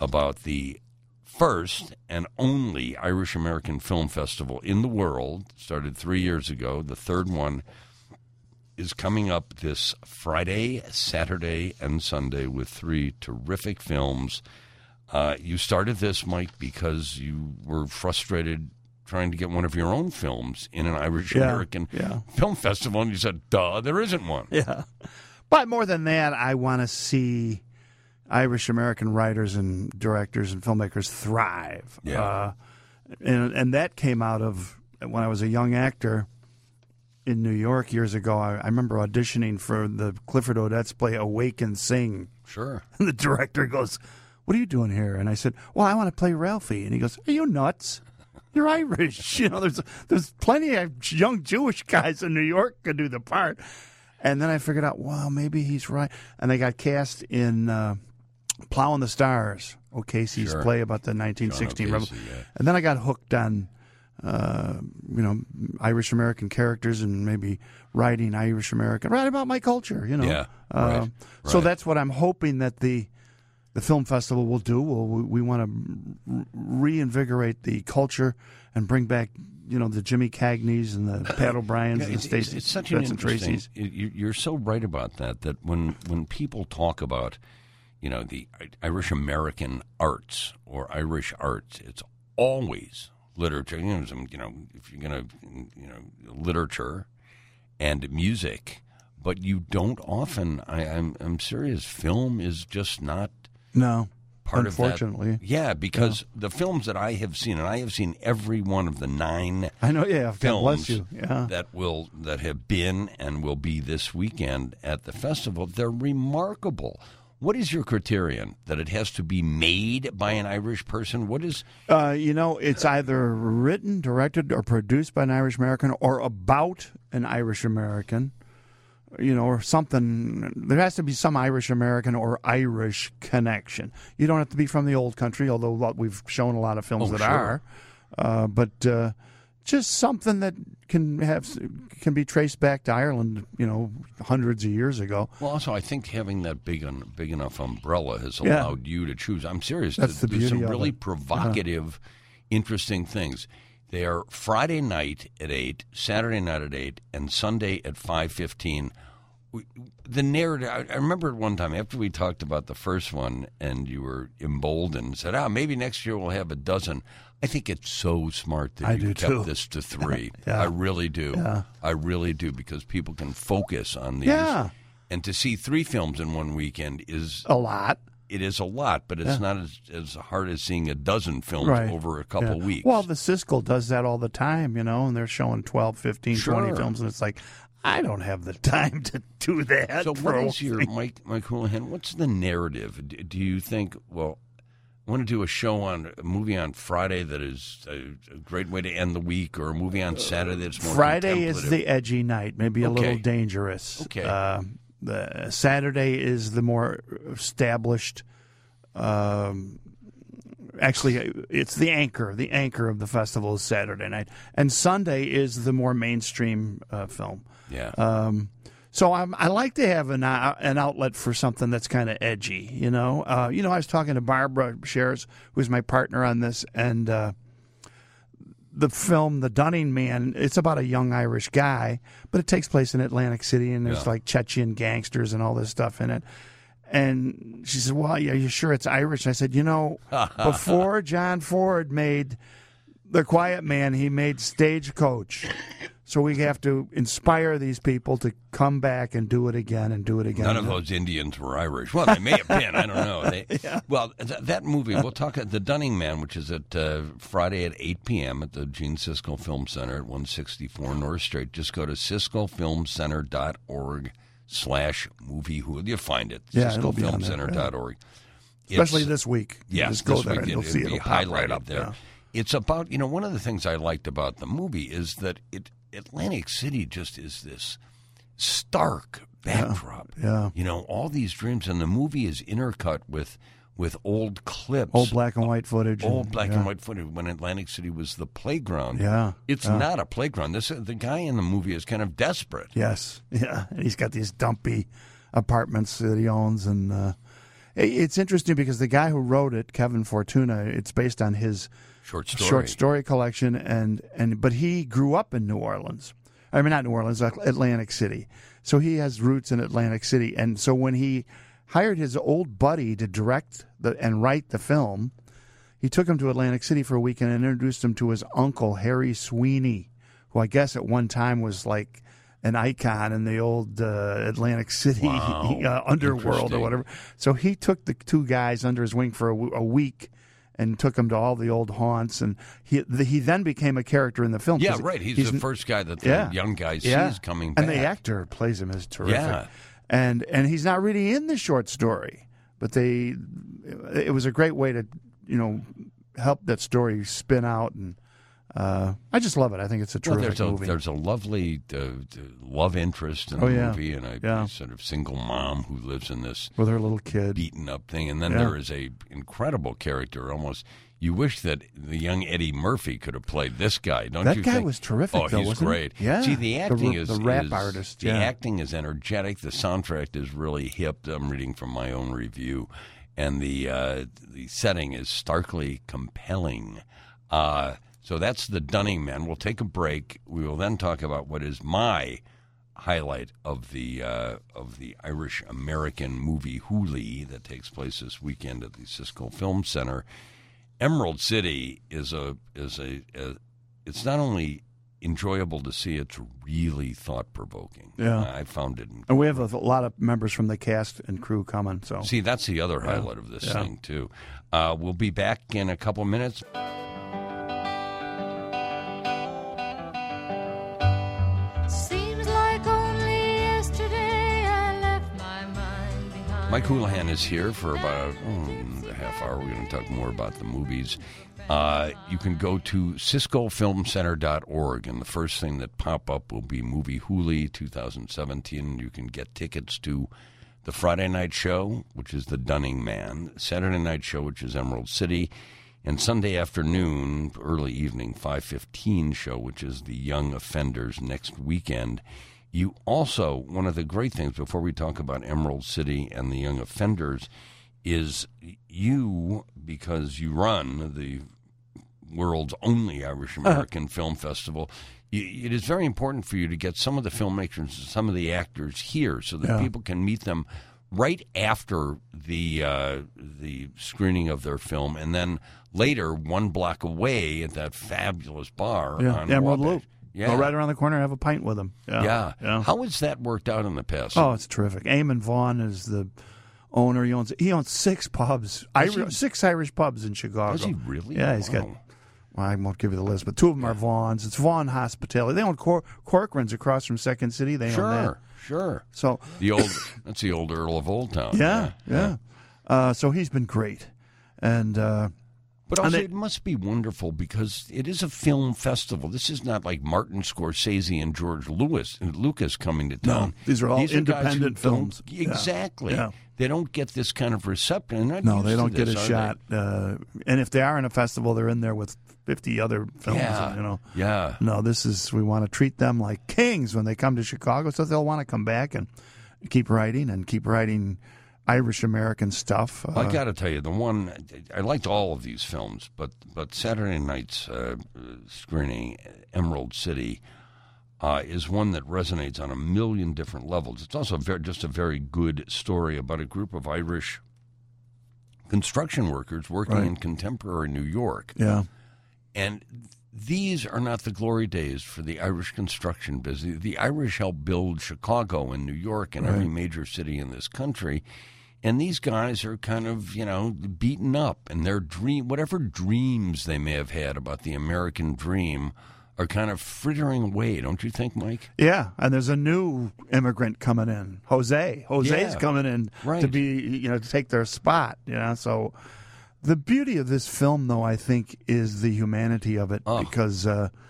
about the first and only Irish American Film Festival in the world. Started 3 years ago. The third one is coming up this Friday, Saturday, and Sunday with 3 terrific films. You started this, Mike, because you were frustrated trying to get one of your own films in an Irish American Film Festival, and you said, duh, there isn't one. Yeah. But more than that, I want to see Irish American writers and directors and filmmakers thrive. Yeah. And that came out of when I was a young actor in New York years ago. I remember auditioning for the Clifford Odets play Awake and Sing. Sure. And the director goes, "What are you doing here?" And I said, "Well, I want to play Ralphie." And he goes, "Are you nuts? You're Irish. You know, there's plenty of young Jewish guys in New York who could do the part." And then I figured out, well, maybe he's right. And they got cast in Plowing the Stars, O'Casey's play about the 1916 Rebel. Yeah. And then I got hooked on, Irish American characters and maybe writing Irish American, write about my culture, you know. Yeah, right. So that's what I'm hoping that the film festival will do. We want to reinvigorate the culture and bring back, the Jimmy Cagneys and the Pat O'Briens and Stacey. It's such an interesting. Tracy's. You're so right about that. That when people talk about, the Irish American arts or Irish arts, it's always literature. If you're going to, literature and music, but you don't often. I'm serious. Film is just not. No. Part Unfortunately. of that. Yeah, because the films that I have seen, and I have seen every one of the 9 I know, yeah, films God bless you. Yeah. that have been and will be this weekend at the festival, they're remarkable. What is your criterion? That it has to be made by an Irish person? What is... it's either written, directed, or produced by an Irish American or about an Irish American. Or something. There has to be some Irish American or Irish connection. You don't have to be from the old country, although we've shown a lot of films are. But just something that can be traced back to Ireland, hundreds of years ago. Well, also, I think having that big enough umbrella has allowed you to choose. I'm serious. That's the beauty some of really it. provocative, interesting things. They are Friday night at 8, Saturday night at 8, and Sunday at 5:15. The narrative, I remember at one time after we talked about the first one and you were emboldened and said, maybe next year we'll have a dozen. I think it's so smart that you kept this to 3. Yeah. I really do. Yeah. I really do, because people can focus on these. Yeah. And to see 3 films in one weekend is... a lot. It is a lot, but it's not as hard as seeing a dozen films over a couple weeks. Well, the Siskel does that all the time, and they're showing 12, 15, 20 films, and it's like, I don't have the time to do that. So what is your, Mike Houlihan, what's the narrative? Do you think, I want to do a movie on Friday that is a great way to end the week, or a movie on Saturday that's more Friday is the edgy night, maybe a little dangerous. Okay. The Saturday is the more established. Actually, it's the anchor. The anchor of the festival is Saturday night, and Sunday is the more mainstream film. Yeah. So I like to have an outlet for something that's kind of edgy. I was talking to Barbara Shares, who's my partner on this, and the film The Dunning Man, it's about a young Irish guy, but it takes place in Atlantic City, and there's like Chechen gangsters and all this stuff in it. And she said, well, are you sure it's Irish? And I said, before John Ford made The Quiet Man, he made Stagecoach. So we have to inspire these people to come back and do it again and do it again. None of those Indians were Irish. Well, they may have been. I don't know. Well, that movie, we'll talk about The Dunning Man, which is at Friday at 8 p.m. at the Gene Siskel Film Center at 164 North Street. Just go to siskelfilmcenter.org/movie. You'll find it. siskelfilmcenter.org. Especially this week. Yeah, just go there and you'll see it highlighted right up there. Yeah. It's about, one of the things I liked about the movie is that Atlantic City just is this stark backdrop. Yeah. All these dreams, and the movie is intercut with old clips. Old black and white footage. Old black and white footage when Atlantic City was the playground. Yeah. It's not a playground. The guy in the movie is kind of desperate. Yes. Yeah. And he's got these dumpy apartments that he owns, and It's interesting because the guy who wrote it, Kevin Fortuna, it's based on his Short story collection, but he grew up in New Orleans. I mean, not New Orleans, Atlantic City. So he has roots in Atlantic City. And so when he hired his old buddy to direct and write the film, he took him to Atlantic City for a week and introduced him to his uncle, Harry Sweeney, who I guess at one time was like an icon in the old Atlantic City underworld or whatever. So he took the two guys under his wing for a week and took him to all the old haunts, and he then became a character in the film. Yeah, right. He's the first guy that the young guy sees coming back. And the actor plays him as terrific. Yeah. And he's not really in the short story, but it was a great way to, help that story spin out, and I just love it. I think it's a terrific movie. There's a lovely love interest in the movie, and a sort of single mom who lives in this with her little kid beaten up thing, and then there is a incredible character. Almost you wish that the young Eddie Murphy could have played this guy. Don't you think? That guy was terrific. Oh, he's great. He? Yeah. See, the acting is the rap artist. The acting is energetic. The soundtrack is really hip. I'm reading from my own review, and the setting is starkly compelling. So that's The Dunning Men. We'll take a break. We will then talk about what is my highlight of the Irish American movie Hooli that takes place this weekend at the Siskel Film Center. Emerald City is it's not only enjoyable to see, it's really thought provoking. Yeah, I found it. And we have a lot of members from the cast and crew coming. So see, that's the other highlight of this thing too. We'll be back in a couple minutes. Mike Houlihan is here for about a half hour. We're going to talk more about the movies. You can go to SiskelFilmCenter.org, and the first thing that pop up will be Movie Hooli 2017. You can get tickets to the Friday night show, which is The Dunning Man, Saturday night show, which is Emerald City, and Sunday afternoon, early evening, 5:15 show, which is The Young Offenders next weekend. You also, one of the great things before we talk about Emerald City and the Young Offenders is you, because you run the world's only Irish American Film Festival, it is very important for you to get some of the filmmakers, some of the actors here so that people can meet them right after the screening of their film, and then later, one block away at that fabulous bar on Emerald Wabash. Loop. Go right around the corner and have a pint with them. Yeah. How has that worked out in the past? Oh, it's terrific. Eamon Vaughn is the owner. He owns 6 pubs, 6 Irish pubs in Chicago. Does he really? Yeah, he's got. Well, I won't give you the list, but 2 of them are Vaughn's. It's Vaughn Hospitality. They own Corcoran's across from Second City. They own that. Sure. So that's the old Earl of Old Town. Yeah. So he's been great, and. But also, it must be wonderful because it is a film festival. This is not like Martin Scorsese and George Lucas coming to town. No, these are all independent films. Exactly. Yeah. They don't get this kind of reception. No, they don't get a shot. And if they are in a festival, they're in there with 50 other films. Yeah. No, we want to treat them like kings when they come to Chicago, so they'll want to come back and keep writing Irish American stuff. I got to tell you, the one I liked all of these films, but Saturday night's screening, Emerald City, is one that resonates on a million different levels. It's also just a very good story about a group of Irish construction workers working in contemporary New York. Yeah, and these are not the glory days for the Irish construction business. The Irish helped build Chicago and New York and every major city in this country. And these guys are kind of, beaten up. And their whatever dreams they may have had about the American dream are kind of frittering away, don't you think, Mike? Yeah, and there's a new immigrant coming in, Jose. Jose's coming in to be, to take their spot. So the beauty of this film, though, I think, is the humanity of it because,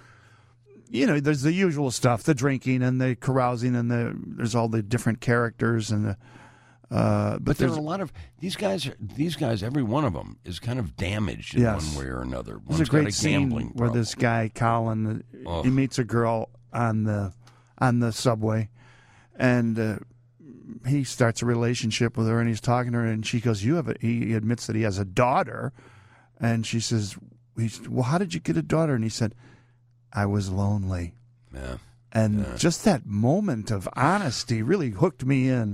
there's the usual stuff, the drinking and the carousing, and there's all the different characters and but there's a lot of these guys. Every one of them is kind of damaged in one way or another. There's a great scene where this guy Colin he meets a girl on the subway, and he starts a relationship with her, and he's talking to her, and she goes, he admits that he has a daughter, and she says, well, how did you get a daughter? And he said, I was lonely. Yeah. And just that moment of honesty really hooked me in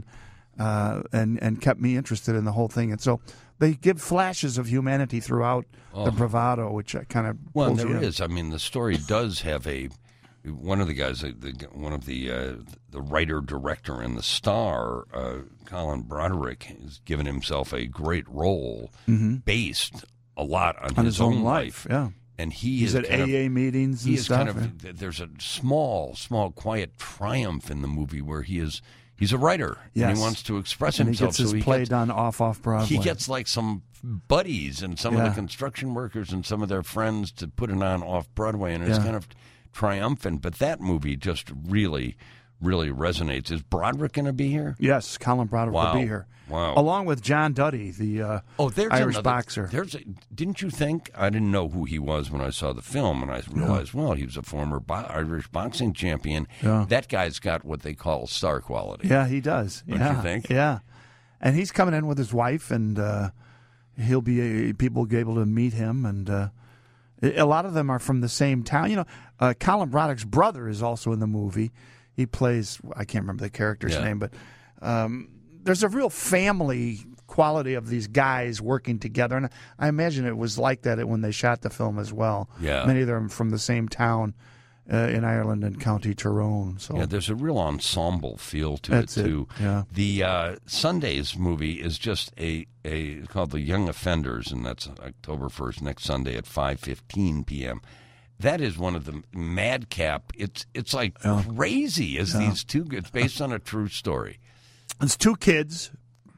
and kept me interested in the whole thing. And so they give flashes of humanity throughout the bravado, which kind of pulls you in. Is. I mean, the story does have one of the guys, one of the writer, director, and the star, Colin Broderick, has given himself a great role based a lot on his own life. Yeah. And he's at AA meetings and stuff. There's a small, quiet triumph in the movie where he's a writer and he wants to express himself. And he gets his play done off Broadway. He gets like some buddies and some of the construction workers and some of their friends to put it on off Broadway, and it's kind of triumphant. But that movie just really, really resonates. Is Broderick going to be here? Yes, Colin Broderick will be here. Wow. Along with John Duddy, the Irish boxer. Didn't you think? I didn't know who he was when I saw the film, and I realized, well, he was a former Irish boxing champion. Yeah. That guy's got what they call star quality. Yeah, he does. Don't you think? Yeah. And he's coming in with his wife, and people will be able to meet him, and a lot of them are from the same town. You know, Colin Broderick's brother is also in the movie. He plays, I can't remember the character's name, but there's a real family quality of these guys working together. And I imagine it was like that when they shot the film as well. Yeah. Many of them from the same town in Ireland and County Tyrone. So there's a real ensemble feel to it, too. Yeah. The Sundays movie is just called The Young Offenders, and that's October 1st, next Sunday at 5:15 p.m. That is one of the madcap. It's like crazy as these two. It's based on a true story. It's two kids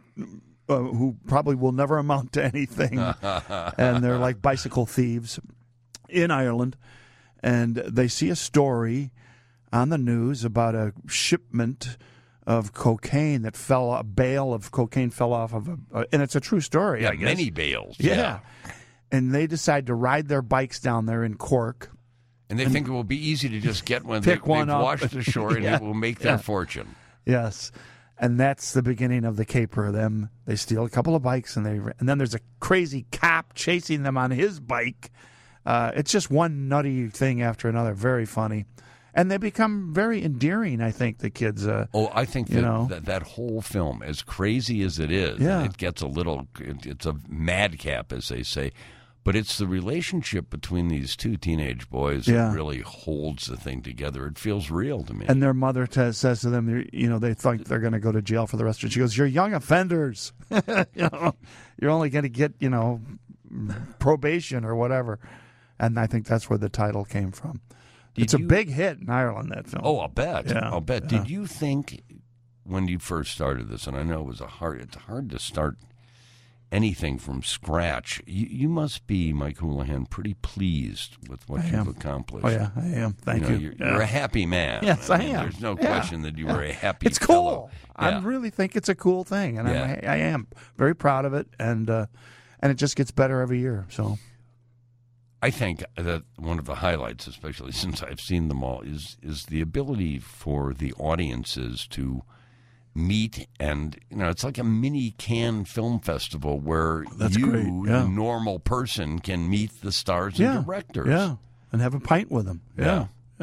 who probably will never amount to anything, and they're like bicycle thieves in Ireland, and they see a story on the news about a shipment of cocaine a bale of cocaine fell off of and it's a true story, I guess. Many bales. Yeah. And they decide to ride their bikes down there in Cork. And they think it will be easy to just get one. They've washed ashore and it will make their fortune. Yes. And that's the beginning of the caper of them. They steal a couple of bikes, and then there's a crazy cop chasing them on his bike. It's just one nutty thing after another. Very funny. And they become very endearing, I think, the kids. I think that whole film, as crazy as it is, it gets it's a madcap, as they say. But it's the relationship between these two teenage boys that really holds the thing together. It feels real to me. And their mother says to them, they think they're going to go to jail for the rest of it. She goes, "You're young offenders. You're only going to get, probation or whatever." And I think that's where the title came from. It's a big hit in Ireland, that film. Oh, I'll bet. Yeah. I'll bet. Did you think when you first started this, and I know it's hard to start anything from scratch, you must be, Mike Houlihan, pretty pleased with what you've accomplished. Oh, yeah, I am. Thank you. You're a happy man. Yes, I am. There's no question that you were a happy It's fellow. cool. I really think it's a cool thing, and I am very proud of it, and it just gets better every year. So, I think that one of the highlights, especially since I've seen them all, is the ability for the audiences to meet, and it's like a mini Cannes Film Festival where the normal person, can meet the stars and directors. Yeah, and have a pint with them. Yeah.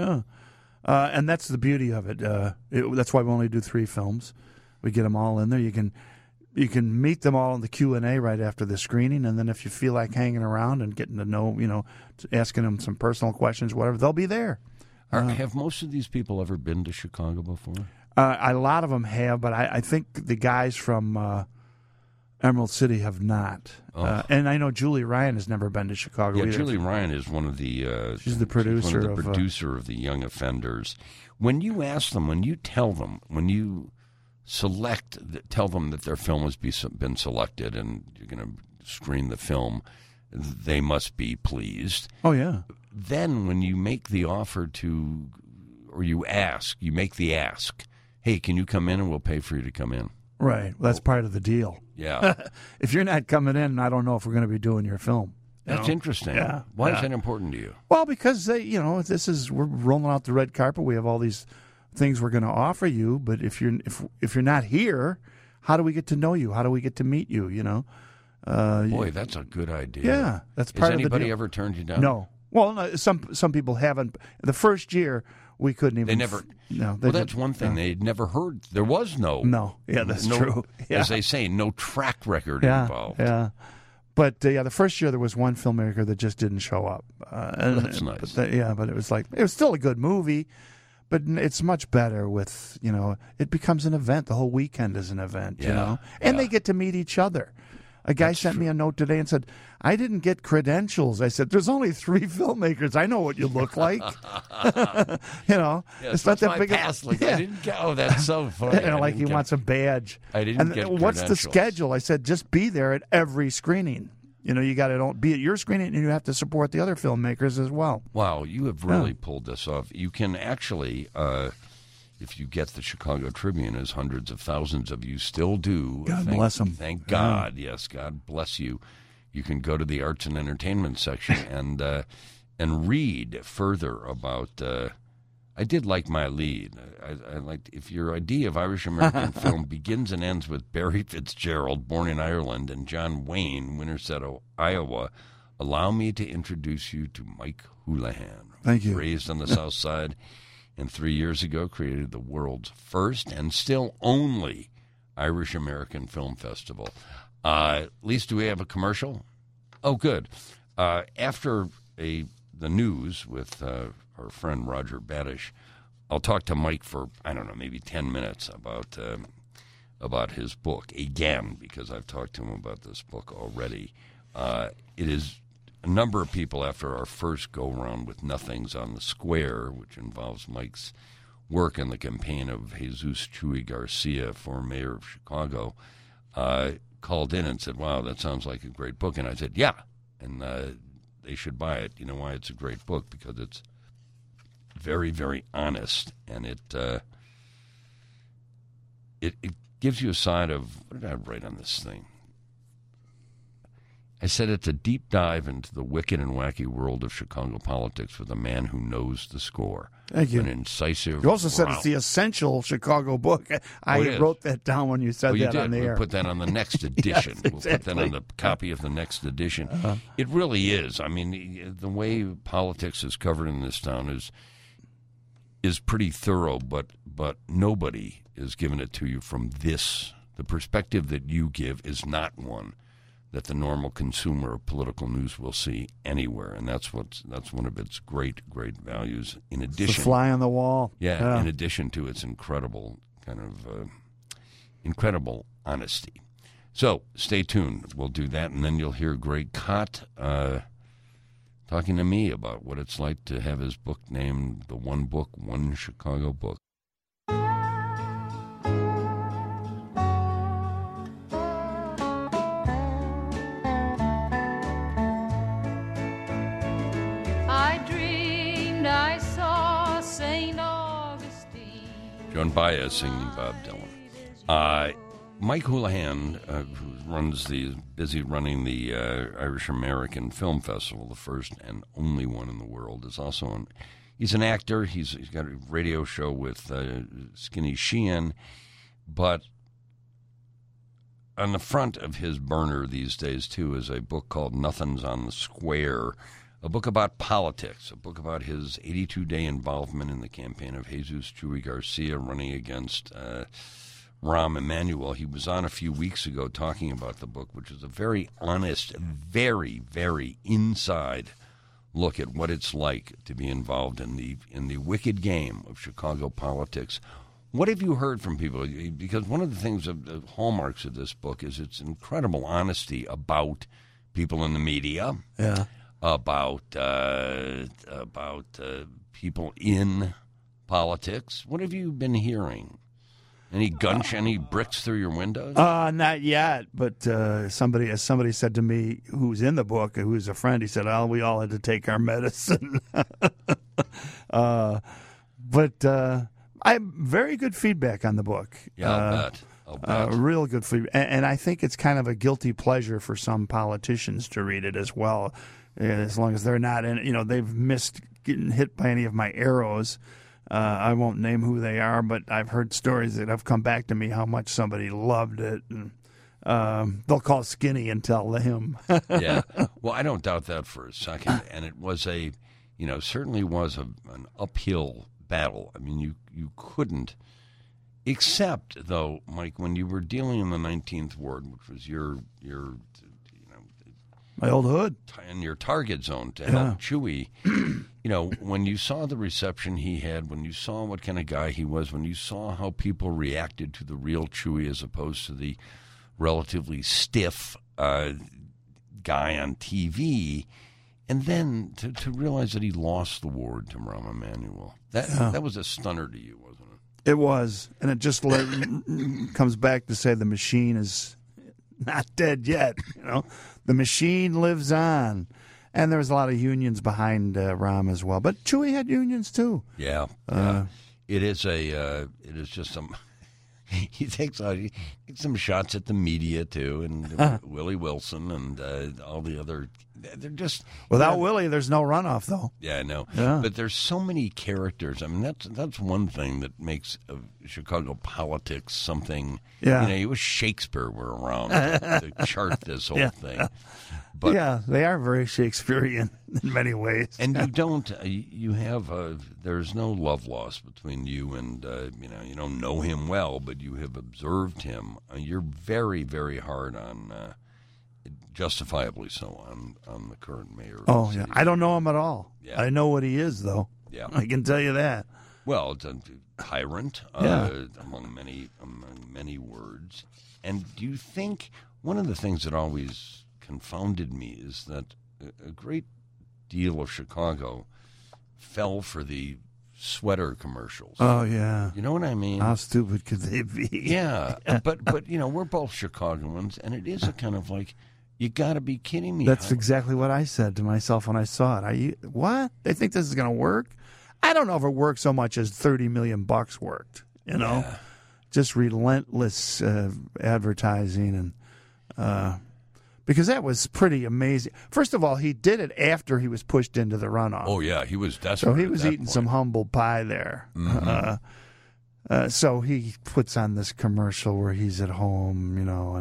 And that's the beauty of it. That's why we only do 3 films. We get them all in there. You can meet them all in the Q&A right after the screening, and then if you feel like hanging around and getting to know, asking them some personal questions, whatever, they'll be there. Have most of these people ever been to Chicago before? A lot of them have, but I think the guys from Emerald City have not. And I know Julie Ryan has never been to Chicago either. Julie Ryan is one of the... she's the producer of the Young Offenders. When you ask them, when you tell them, when you tell them that their film has been selected and you're going to screen the film, they must be pleased. Oh, yeah. Then when you make the offer you make the ask, hey, can you come in and we'll pay for you to come in? Right. Well, that's part of the deal. Yeah. If you're not coming in, I don't know if we're going to be doing your film. That's interesting. Yeah. Why is that important to you? Well, because we're rolling out the red carpet. We have all these things we're going to offer you, but if you're not here, how do we get to know you? How do we get to meet you? You know. Boy, that's a good idea. Yeah, that's part of the deal. Has anybody ever turned you down? No. Well, no, some people haven't. The first year, we couldn't even. They never. No. Well, that's one thing. They'd never heard. There was no. No. Yeah, that's true. Yeah. As they say, no track record involved. Yeah. But the first year there was one filmmaker that just didn't show up. That's nice. But it was still a good movie, but it's much better with it becomes an event. The whole weekend is an event, and they get to meet each other. A guy sent me a note today and said, I didn't get credentials. I said, there's only 3 filmmakers. I know what you look like. It's not that big. I didn't get. Oh, that's so funny. He wants a badge. I didn't get what's the schedule? I said, just be there at every screening. You got to be at your screening, and you have to support the other filmmakers as well. Wow, you have really pulled this off. You can actually, if you get the Chicago Tribune, as hundreds of thousands of you still do. God bless them. Thank God. Yes, God bless you. You can go to the arts and entertainment section and read further about. I did like my lead. I liked if your idea of Irish American film begins and ends with Barry Fitzgerald, born in Ireland, and John Wayne, Winterset, Iowa. Allow me to introduce you to Mike Houlihan. Thank you. Raised on the South Side, and 3 years ago created the world's first and still only Irish American Film Festival. Lisa, do we have a commercial? Oh, good. After the news with our friend Roger Badish, I'll talk to Mike for, I don't know, maybe 10 minutes about his book again, because I've talked to him about this book already. It is a number of people after our first go-around with Nothing's on the Square, which involves Mike's work in the campaign of Jesus Chuy Garcia, former mayor of Chicago, called in and said, wow, that sounds like a great book. And I said, yeah, and they should buy it. You know why it's a great book? Because it's very, very honest, and it gives you a side of, what did I write on this thing? I said it's a deep dive into the wicked and wacky world of Chicago politics with a man who knows the score. Thank you. An incisive. You also said it's the essential Chicago book. I wrote that down when you said that on the air. We'll put that on the next edition. Yes, exactly. We'll put that on the copy of the next edition. It really is. I mean, the way politics is covered in this town is pretty thorough, but nobody is giving it to you from this. The perspective that you give is not one that the normal consumer of political news will see anywhere, and that's one of its great values. In addition, it's the fly on the wall. Yeah. In addition to its incredible incredible honesty. So stay tuned. We'll do that, and then you'll hear Greg Kot talking to me about what it's like to have his book named The One Book, One Chicago Book. Joan Baez singing Bob Dylan. Mike Houlihan, who busy running the Irish American Film Festival, the first and only one in the world, is also he's an actor. He's got a radio show with Skinny Sheehan, but on the front of his burner these days too is a book called Nothing's on the Square. A book about politics, a book about his 82-day involvement in the campaign of Jesus Chuy Garcia running against Rahm Emanuel. He was on a few weeks ago talking about the book, which is a very honest, very, very inside look at what it's like to be involved in the wicked game of Chicago politics. What have you heard from people? Because one of the things, the hallmarks of this book is its incredible honesty about people in the media. Yeah. About people in politics. What have you been hearing? Any bricks through your windows? Not yet, but somebody said to me, who's in the book, who's a friend, he said, "Oh, we all had to take our medicine." But I have very good feedback on the book. Yeah, I'll bet. Real good feedback, and I think it's kind of a guilty pleasure for some politicians to read it as well. As long as they're not in, they've missed getting hit by any of my arrows. I won't name who they are, but I've heard stories that have come back to me how much somebody loved it. And they'll call Skinny and tell him. Yeah. Well, I don't doubt that for a second. And it was certainly was an uphill battle. I mean, you couldn't, except, though, Mike, when you were dealing in the 19th Ward, which was your my old hood, in your target zone to help Chewie, when you saw the reception he had, when you saw what kind of guy he was, when you saw how people reacted to the real Chewie as opposed to the relatively stiff guy on TV, and then to realize that he lost the ward to Rahm Emanuel, that was a stunner to you, wasn't it? It was, and it just comes back to say the machine is not dead yet. The machine lives on, and there was a lot of unions behind Rahm as well. But Chewie had unions too. Yeah, it is just some. He takes some shots at the media too, and Willie Wilson and all the other. They're just without Willie. There's no runoff, though. Yeah, I know. Yeah. But there's so many characters. I mean, that's one thing that makes Chicago politics something. Yeah, you wish Shakespeare were around to chart this whole thing. But yeah, they are very Shakespearean in many ways. And you don't. You have. There's no love lost between you and. You don't know him well, but you have observed him. You're very, very hard on. Justifiably so on the current mayor. Oh yeah, I don't know him at all. Yeah. I know what he is, though. Yeah, I can tell you that. Well, it's a tyrant among many words. And do you think one of the things that always confounded me is that a great deal of Chicago fell for the sweater commercials? Oh yeah, you know what I mean? How stupid could they be? Yeah, but we're both Chicagoans, and it is a kind of like. You got to be kidding me. That's exactly what I said to myself when I saw it. What? They think this is going to work? I don't know if it worked so much as $30 million worked, Yeah. Just relentless advertising and because that was pretty amazing. First of all, he did it after he was pushed into the runoff. Oh, yeah, he was desperate. So he was eating some humble pie there. Mm-hmm. So he puts on this commercial where he's at home,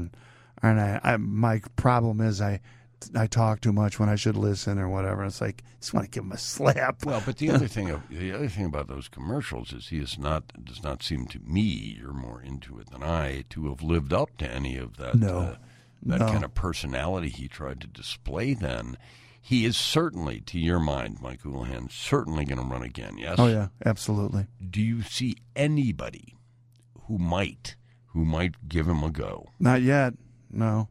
and my problem is I talk too much when I should listen or whatever. It's like I just want to give him a slap. Well, but the other thing about those commercials is does not seem to me, you're more into it than I, to have lived up to any of that kind of personality he tried to display then. He is certainly, to your mind, Mike Houlihan, certainly going to run again, yes? Oh, yeah, absolutely. Do you see anybody who might give him a go? Not yet. No.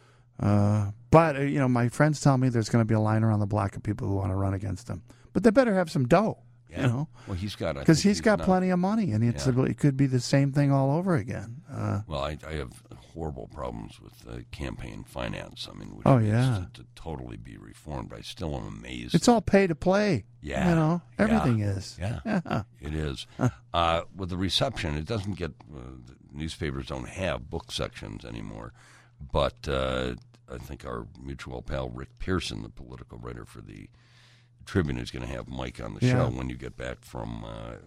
But, my friends tell me there's going to be a line around the block of people who want to run against him. But they better have some dough, Well, he's got... Because he's got plenty of money, and it could be the same thing all over again. Well, I have horrible problems with campaign finance. I mean, which needs to totally be reformed. I still am amazed. It's all pay to play. Yeah. Everything is. Yeah, it is. With the reception, it doesn't get... newspapers don't have book sections anymore. But I think our mutual pal Rick Pearson, the political writer for the Tribune, is going to have Mike on the show when you get back from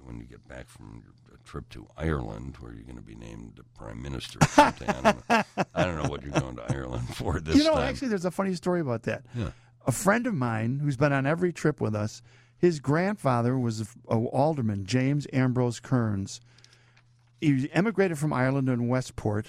your trip to Ireland, where you're going to be named the Prime Minister or something. I don't know what you're going to Ireland for this time. Actually, there's a funny story about that. Yeah. A friend of mine who's been on every trip with us, his grandfather was an alderman, James Ambrose Kearns. He emigrated from Ireland in Westport,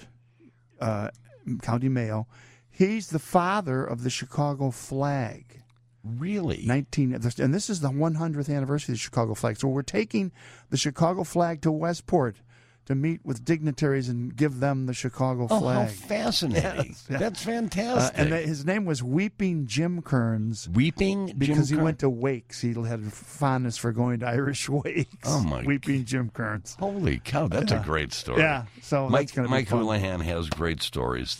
County Mayo. He's the father of the Chicago flag. Really? And this is the 100th anniversary of the Chicago flag. So we're taking the Chicago flag to Westport to meet with dignitaries and give them the Chicago flag. Oh, how fascinating. Yes. That's fantastic. And his name was Weeping Jim Kearns. Weeping Jim Because he Kearns? went to wakes. He had a fondness for going to Irish wakes. Oh, my Weeping Jim Kearns. Holy cow, that's a great story. Yeah, so that's going to be Mike fun. Houlihan has great stories.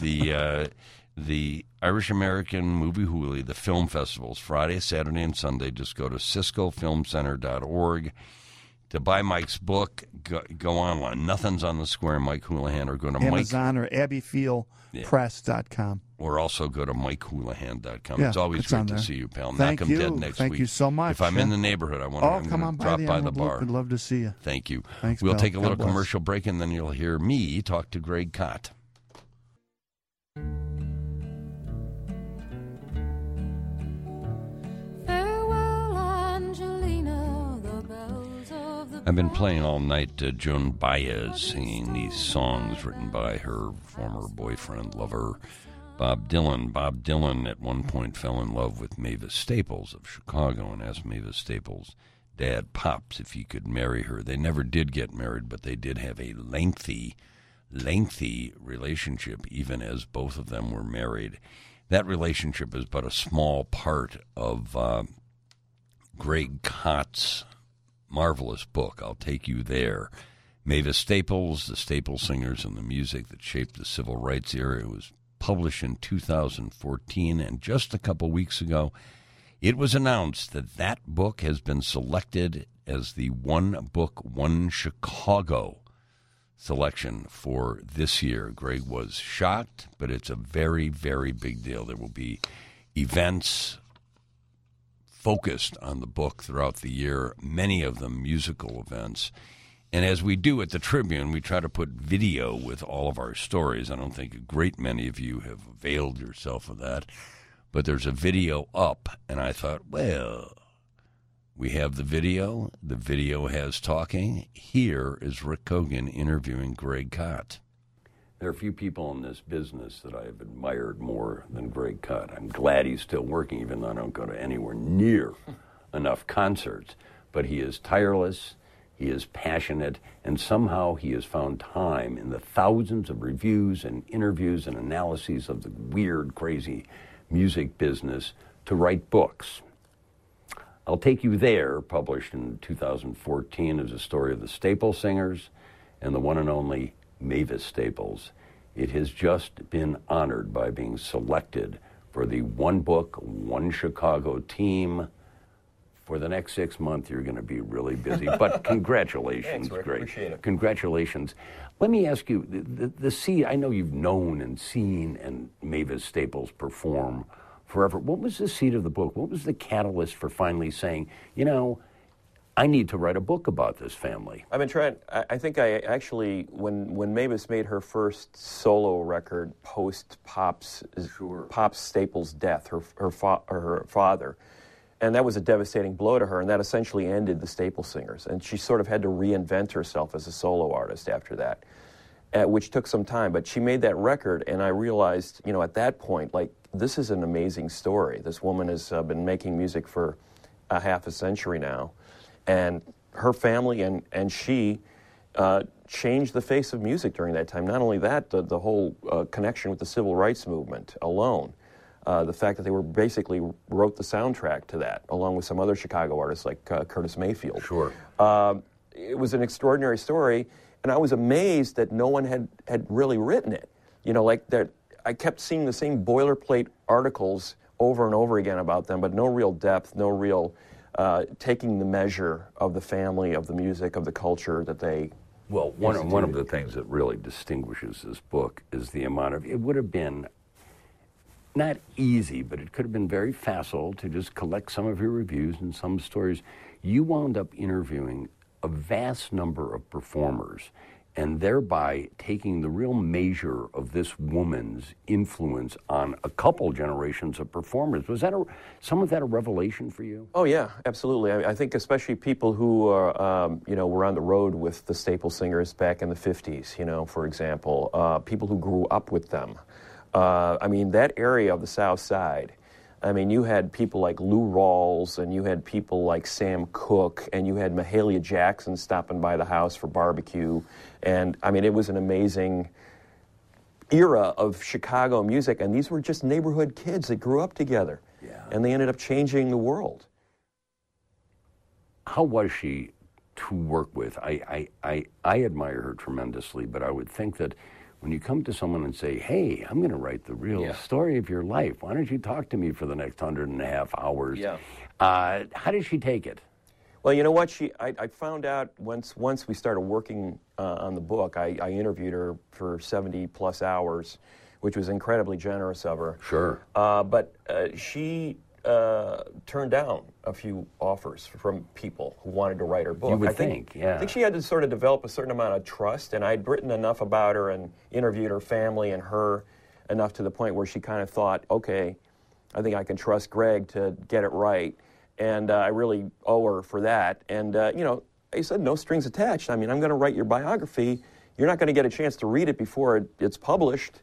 The Irish-American Movie Hoolie, the film festivals, Friday, Saturday, and Sunday. Just go to CiscoFilmCenter.org To buy Mike's book, go online. Nothing's on the Square, Mike Houlihan, or go to Amazon or abbeyfieldpress.com. Or also go to MikeHoulihan.com. Yeah, it's always it's great on to there. see you, pal. Thank Knock 'em you. dead next Thank week. you so much. If I'm in the neighborhood, I want come to on by drop the by Alamo the bar. Loop. We'd love to see you. Thank you. Thanks, we'll Bill. take a little God bless. commercial break, and then you'll hear me talk to Greg Kot. Farewell, Angelina, the bells of the I've been playing all night Joan Baez singing these songs written by her former boyfriend, lover, Bob Dylan. Bob Dylan at one point fell in love with Mavis Staples of Chicago and asked Mavis Staples' dad, Pops, if he could marry her. They never did get married, but they did have a lengthy relationship, even as both of them were married. That relationship is but a small part of Greg Kot's marvelous book. I'll take you there. Mavis Staples, the Staples Singers, and the music that shaped the civil rights era. It was published in 2014, and just a couple weeks ago, it was announced that that book has been selected as the One Book, One Chicago selection for this year. Greg was shocked, but it's a very, very big deal. There will be events focused on the book throughout the year, many of them musical events. And as we do at the Tribune, we try to put video with all of our stories. I don't think a great many of you have availed yourself of that. But there's a video up, and I thought, well, we have the video. The video has talking. Here is Rick Kogan interviewing Greg Kot. There are few people in this business that I have admired more than Greg Kot. I'm glad he's still working, even though I don't go to anywhere near enough concerts. But he is tireless. He is passionate, and somehow he has found time in the thousands of reviews and interviews and analyses of the weird, crazy music business to write books. I'll Take You There, published in 2014, is a story of the Staples Singers and the one and only Mavis Staples. It has just been honored by being selected for the One Book, One Chicago team. For the next 6 months, you're going to be really busy. But congratulations, Thanks, Rick. Greg. Appreciate it. Congratulations. Let me ask you, the seed, I know you've known and seen and Mavis Staples perform forever. What was the seed of the book? What was the catalyst for finally saying, you know, I need to write a book about this family? I've been trying. I think I actually, when Mavis made her first solo record post Pop's Staples' death, her father, and that was a devastating blow to her, and that essentially ended the Staples Singers. And she sort of had to reinvent herself as a solo artist after that, which took some time. But she made that record, and I realized, you know, at that point, like, this is an amazing story. This woman has been making music for a half a century now, and her family and she changed the face of music during that time. Not only that, the whole connection with the civil rights movement alone. The fact that they were basically wrote the soundtrack to that, along with some other Chicago artists like Curtis Mayfield. Sure. It was an extraordinary story, and I was amazed that no one had really written it. You know, like that. I kept seeing the same boilerplate articles over and over again about them, but no real depth, no real taking the measure of the family, of the music, of the culture that they. Well, one of the things that really distinguishes this book is the amount of, it would have been not easy, but it could have been very facile to just collect some of your reviews and some stories. You wound up interviewing a vast number of performers and thereby taking the real measure of this woman's influence on a couple generations of performers. Was that some of that a revelation for you? Oh yeah, absolutely. I think especially people who are, were on the road with the Staples Singers back in the 50s, you know, for example, people who grew up with them. I mean, that area of the South Side, I mean, you had people like Lou Rawls, and you had people like Sam Cooke, and you had Mahalia Jackson stopping by the house for barbecue. And, I mean, it was an amazing era of Chicago music, and these were just neighborhood kids that grew up together. Yeah. And they ended up changing the world. How was she to work with? I admire her tremendously, but I would think that when you come to someone and say, hey, I'm going to write the real story of your life, why don't you talk to me for the next 100.5 hours? Yeah. How did she take it? Well, you know what? I found out once we started working on the book, I interviewed her for 70-plus hours, which was incredibly generous of her. Sure. But she turned down a few offers from people who wanted to write her book. You would think, yeah. I think she had to sort of develop a certain amount of trust, and I'd written enough about her and interviewed her family and her enough to the point where she kind of thought, okay, I think I can trust Greg to get it right. And I really owe her for that. And, I said, no strings attached. I mean, I'm going to write your biography. You're not going to get a chance to read it before it's published.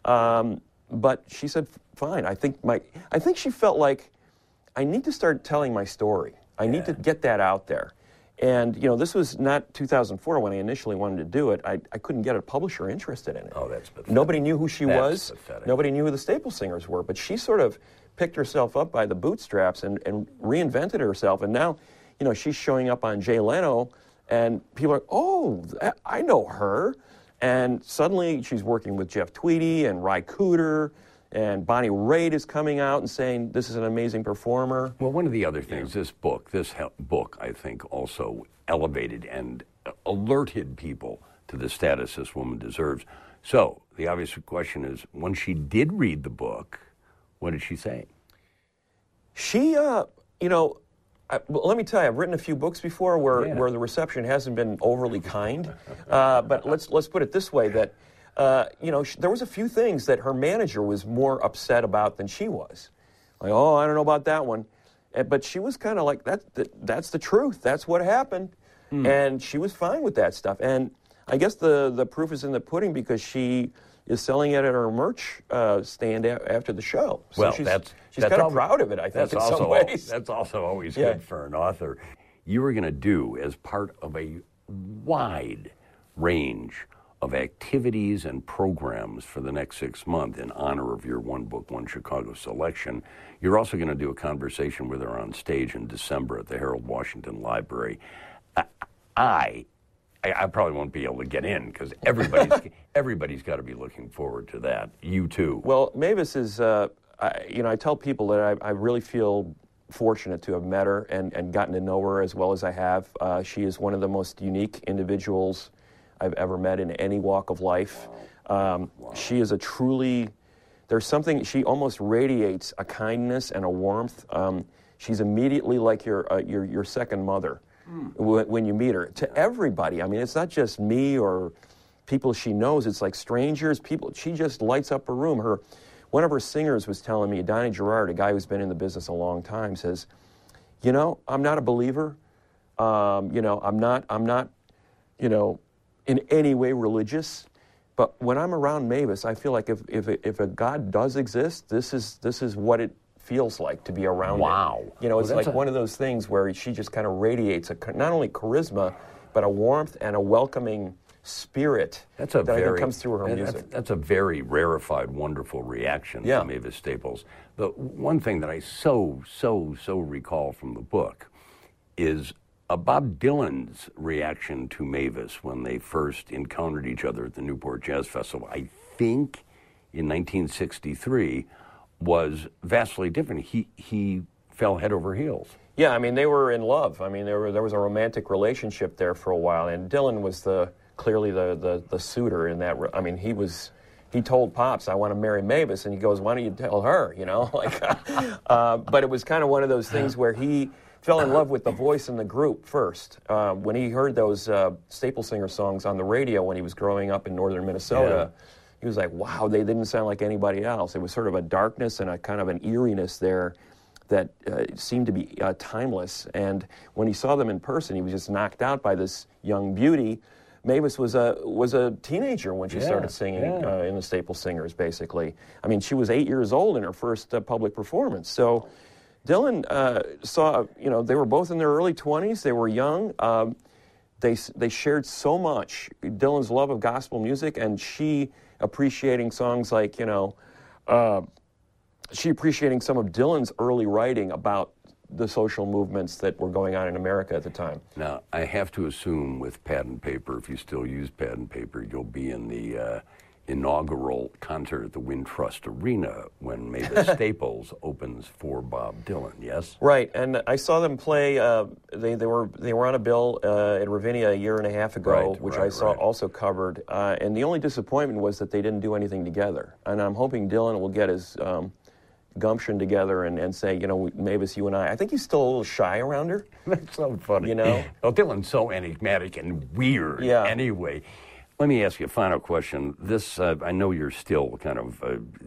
But she said, fine. I think she felt like, I need to start telling my story. I need to get that out there. And, this was not 2004 when I initially wanted to do it. I couldn't get a publisher interested in it. Oh, that's pathetic. Nobody knew who she was. Pathetic. Nobody knew who the Staple Singers were. But she sort of picked herself up by the bootstraps and reinvented herself. And now, she's showing up on Jay Leno, and people are, oh, I know her. And suddenly she's working with Jeff Tweedy and Ry Cooder, and Bonnie Raitt is coming out and saying this is an amazing performer. Well, one of the other things, this book, I think, also elevated and alerted people to the status this woman deserves. So the obvious question is, when she did read the book, what did she say? She, let me tell you, I've written a few books before where the reception hasn't been overly kind. But let's put it this way, that there was a few things that her manager was more upset about than she was. Like, oh, I don't know about that one. But she was kind of like, that's the truth. That's what happened. And she was fine with that stuff. And I guess the proof is in the pudding, because she is selling it at her merch stand after the show. So well, she's kind of proud of it, I think, in some ways. That's also always good for an author. You were going to do, as part of a wide range of activities and programs for the next 6 months in honor of your One Book, One Chicago selection, you're also going to do a conversation with her on stage in December at the Harold Washington Library. I probably won't be able to get in, because everybody's got to be looking forward to that. You too. Well, Mavis is, I tell people that I really feel fortunate to have met her and gotten to know her as well as I have. She is one of the most unique individuals I've ever met in any walk of life. She is there's something, she almost radiates a kindness and a warmth. She's immediately like your second mother when you meet her. To everybody. I mean, it's not just me or people she knows. It's like strangers, people. She just lights up a room. One of her singers was telling me, Donnie Gerard, a guy who's been in the business a long time, says, I'm not a believer. I'm not, in any way religious, but when I'm around Mavis, I feel like if a God does exist, this is what it feels like to be around. Wow. It. It's like one of those things where she just kind of radiates not only charisma, but a warmth and a welcoming spirit that I think comes through her music. That's a very rarefied, wonderful reaction to Mavis Staples. The one thing that I so recall from the book is Bob Dylan's reaction to Mavis when they first encountered each other at the Newport Jazz Festival, I think in 1963, was vastly different. He fell head over heels. Yeah, I mean, they were in love. I mean, there was a romantic relationship there for a while, and Dylan was clearly the suitor in that. I mean, he told Pops, I want to marry Mavis, and he goes, why don't you tell her, but it was kind of one of those things where he fell in love with the voice in the group first. When he heard those Staple Singer songs on the radio when he was growing up in northern Minnesota, he was like, wow, they didn't sound like anybody else. It was sort of a darkness and a kind of an eeriness there that seemed to be timeless. And when he saw them in person, he was just knocked out by this young beauty. Mavis was a teenager when she started singing in the Staple Singers, basically. I mean, she was 8 years old in her first public performance. So Dylan saw, they were both in their early 20s. They were young. They shared so much. Dylan's love of gospel music, and she appreciating songs like, she appreciating some of Dylan's early writing about the social movements that were going on in America at the time. Now, I have to assume with pad and paper, if you still use pad and paper, you'll be in inaugural concert at the Wintrust Arena when Mavis Staples opens for Bob Dylan. Yes, right. And I saw them play. They were on a bill at Ravinia a year and a half ago, which I saw also covered. And the only disappointment was that they didn't do anything together. And I'm hoping Dylan will get his gumption together and say, you know, Mavis, you and I think he's still a little shy around her. That's so funny. You know? Well, Dylan's so enigmatic and weird anyway. Let me ask you a final question. This, I know you're still kind of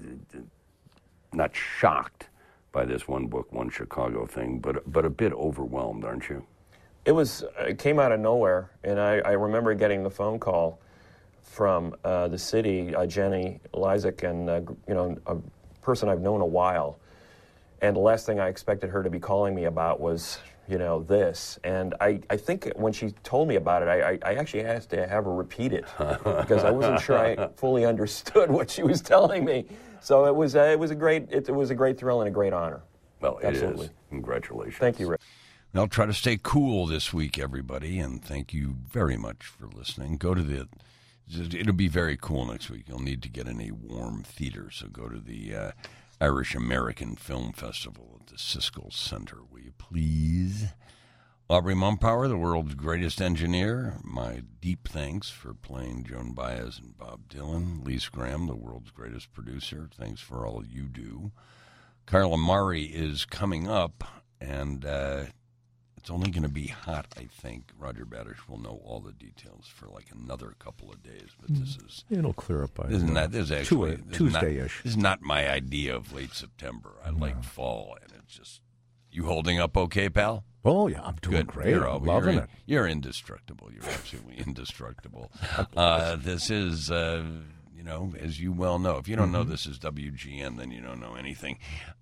not shocked by this One Book, One Chicago thing, but a bit overwhelmed, aren't you? It came out of nowhere, and I remember getting the phone call from the city, Jenny Lysak, and you know, a person I've known a while, and the last thing I expected her to be calling me about was, you know, this. And I think when she told me about it, I actually asked to have her repeat it because I wasn't sure I fully understood what she was telling me. So it was a great thrill and a great honor. Well, Absolutely. It is. Congratulations. Thank you, Rick. Now, try to stay cool this week, everybody, and thank you very much for listening. It'll be very cool next week. You'll need to get in a warm theater, so go to the Irish American Film Festival at the Siskel Center, will you please? Aubrey Mumpower, the world's greatest engineer, my deep thanks for playing Joan Baez and Bob Dylan. Lee Graham, the world's greatest producer, thanks for all you do. Carla Mari is coming up, and it's only going to be hot, I think. Roger Badish will know all the details for like another couple of days, but this is... It'll clear up by Tuesday-ish. This is not my idea of late September. I like fall, and it's just... You holding up okay, pal? Oh, yeah, I'm doing great. I'm loving it. You're indestructible. You're absolutely indestructible. This is... you know, as you well know, if you don't know this is WGN, then you don't know anything.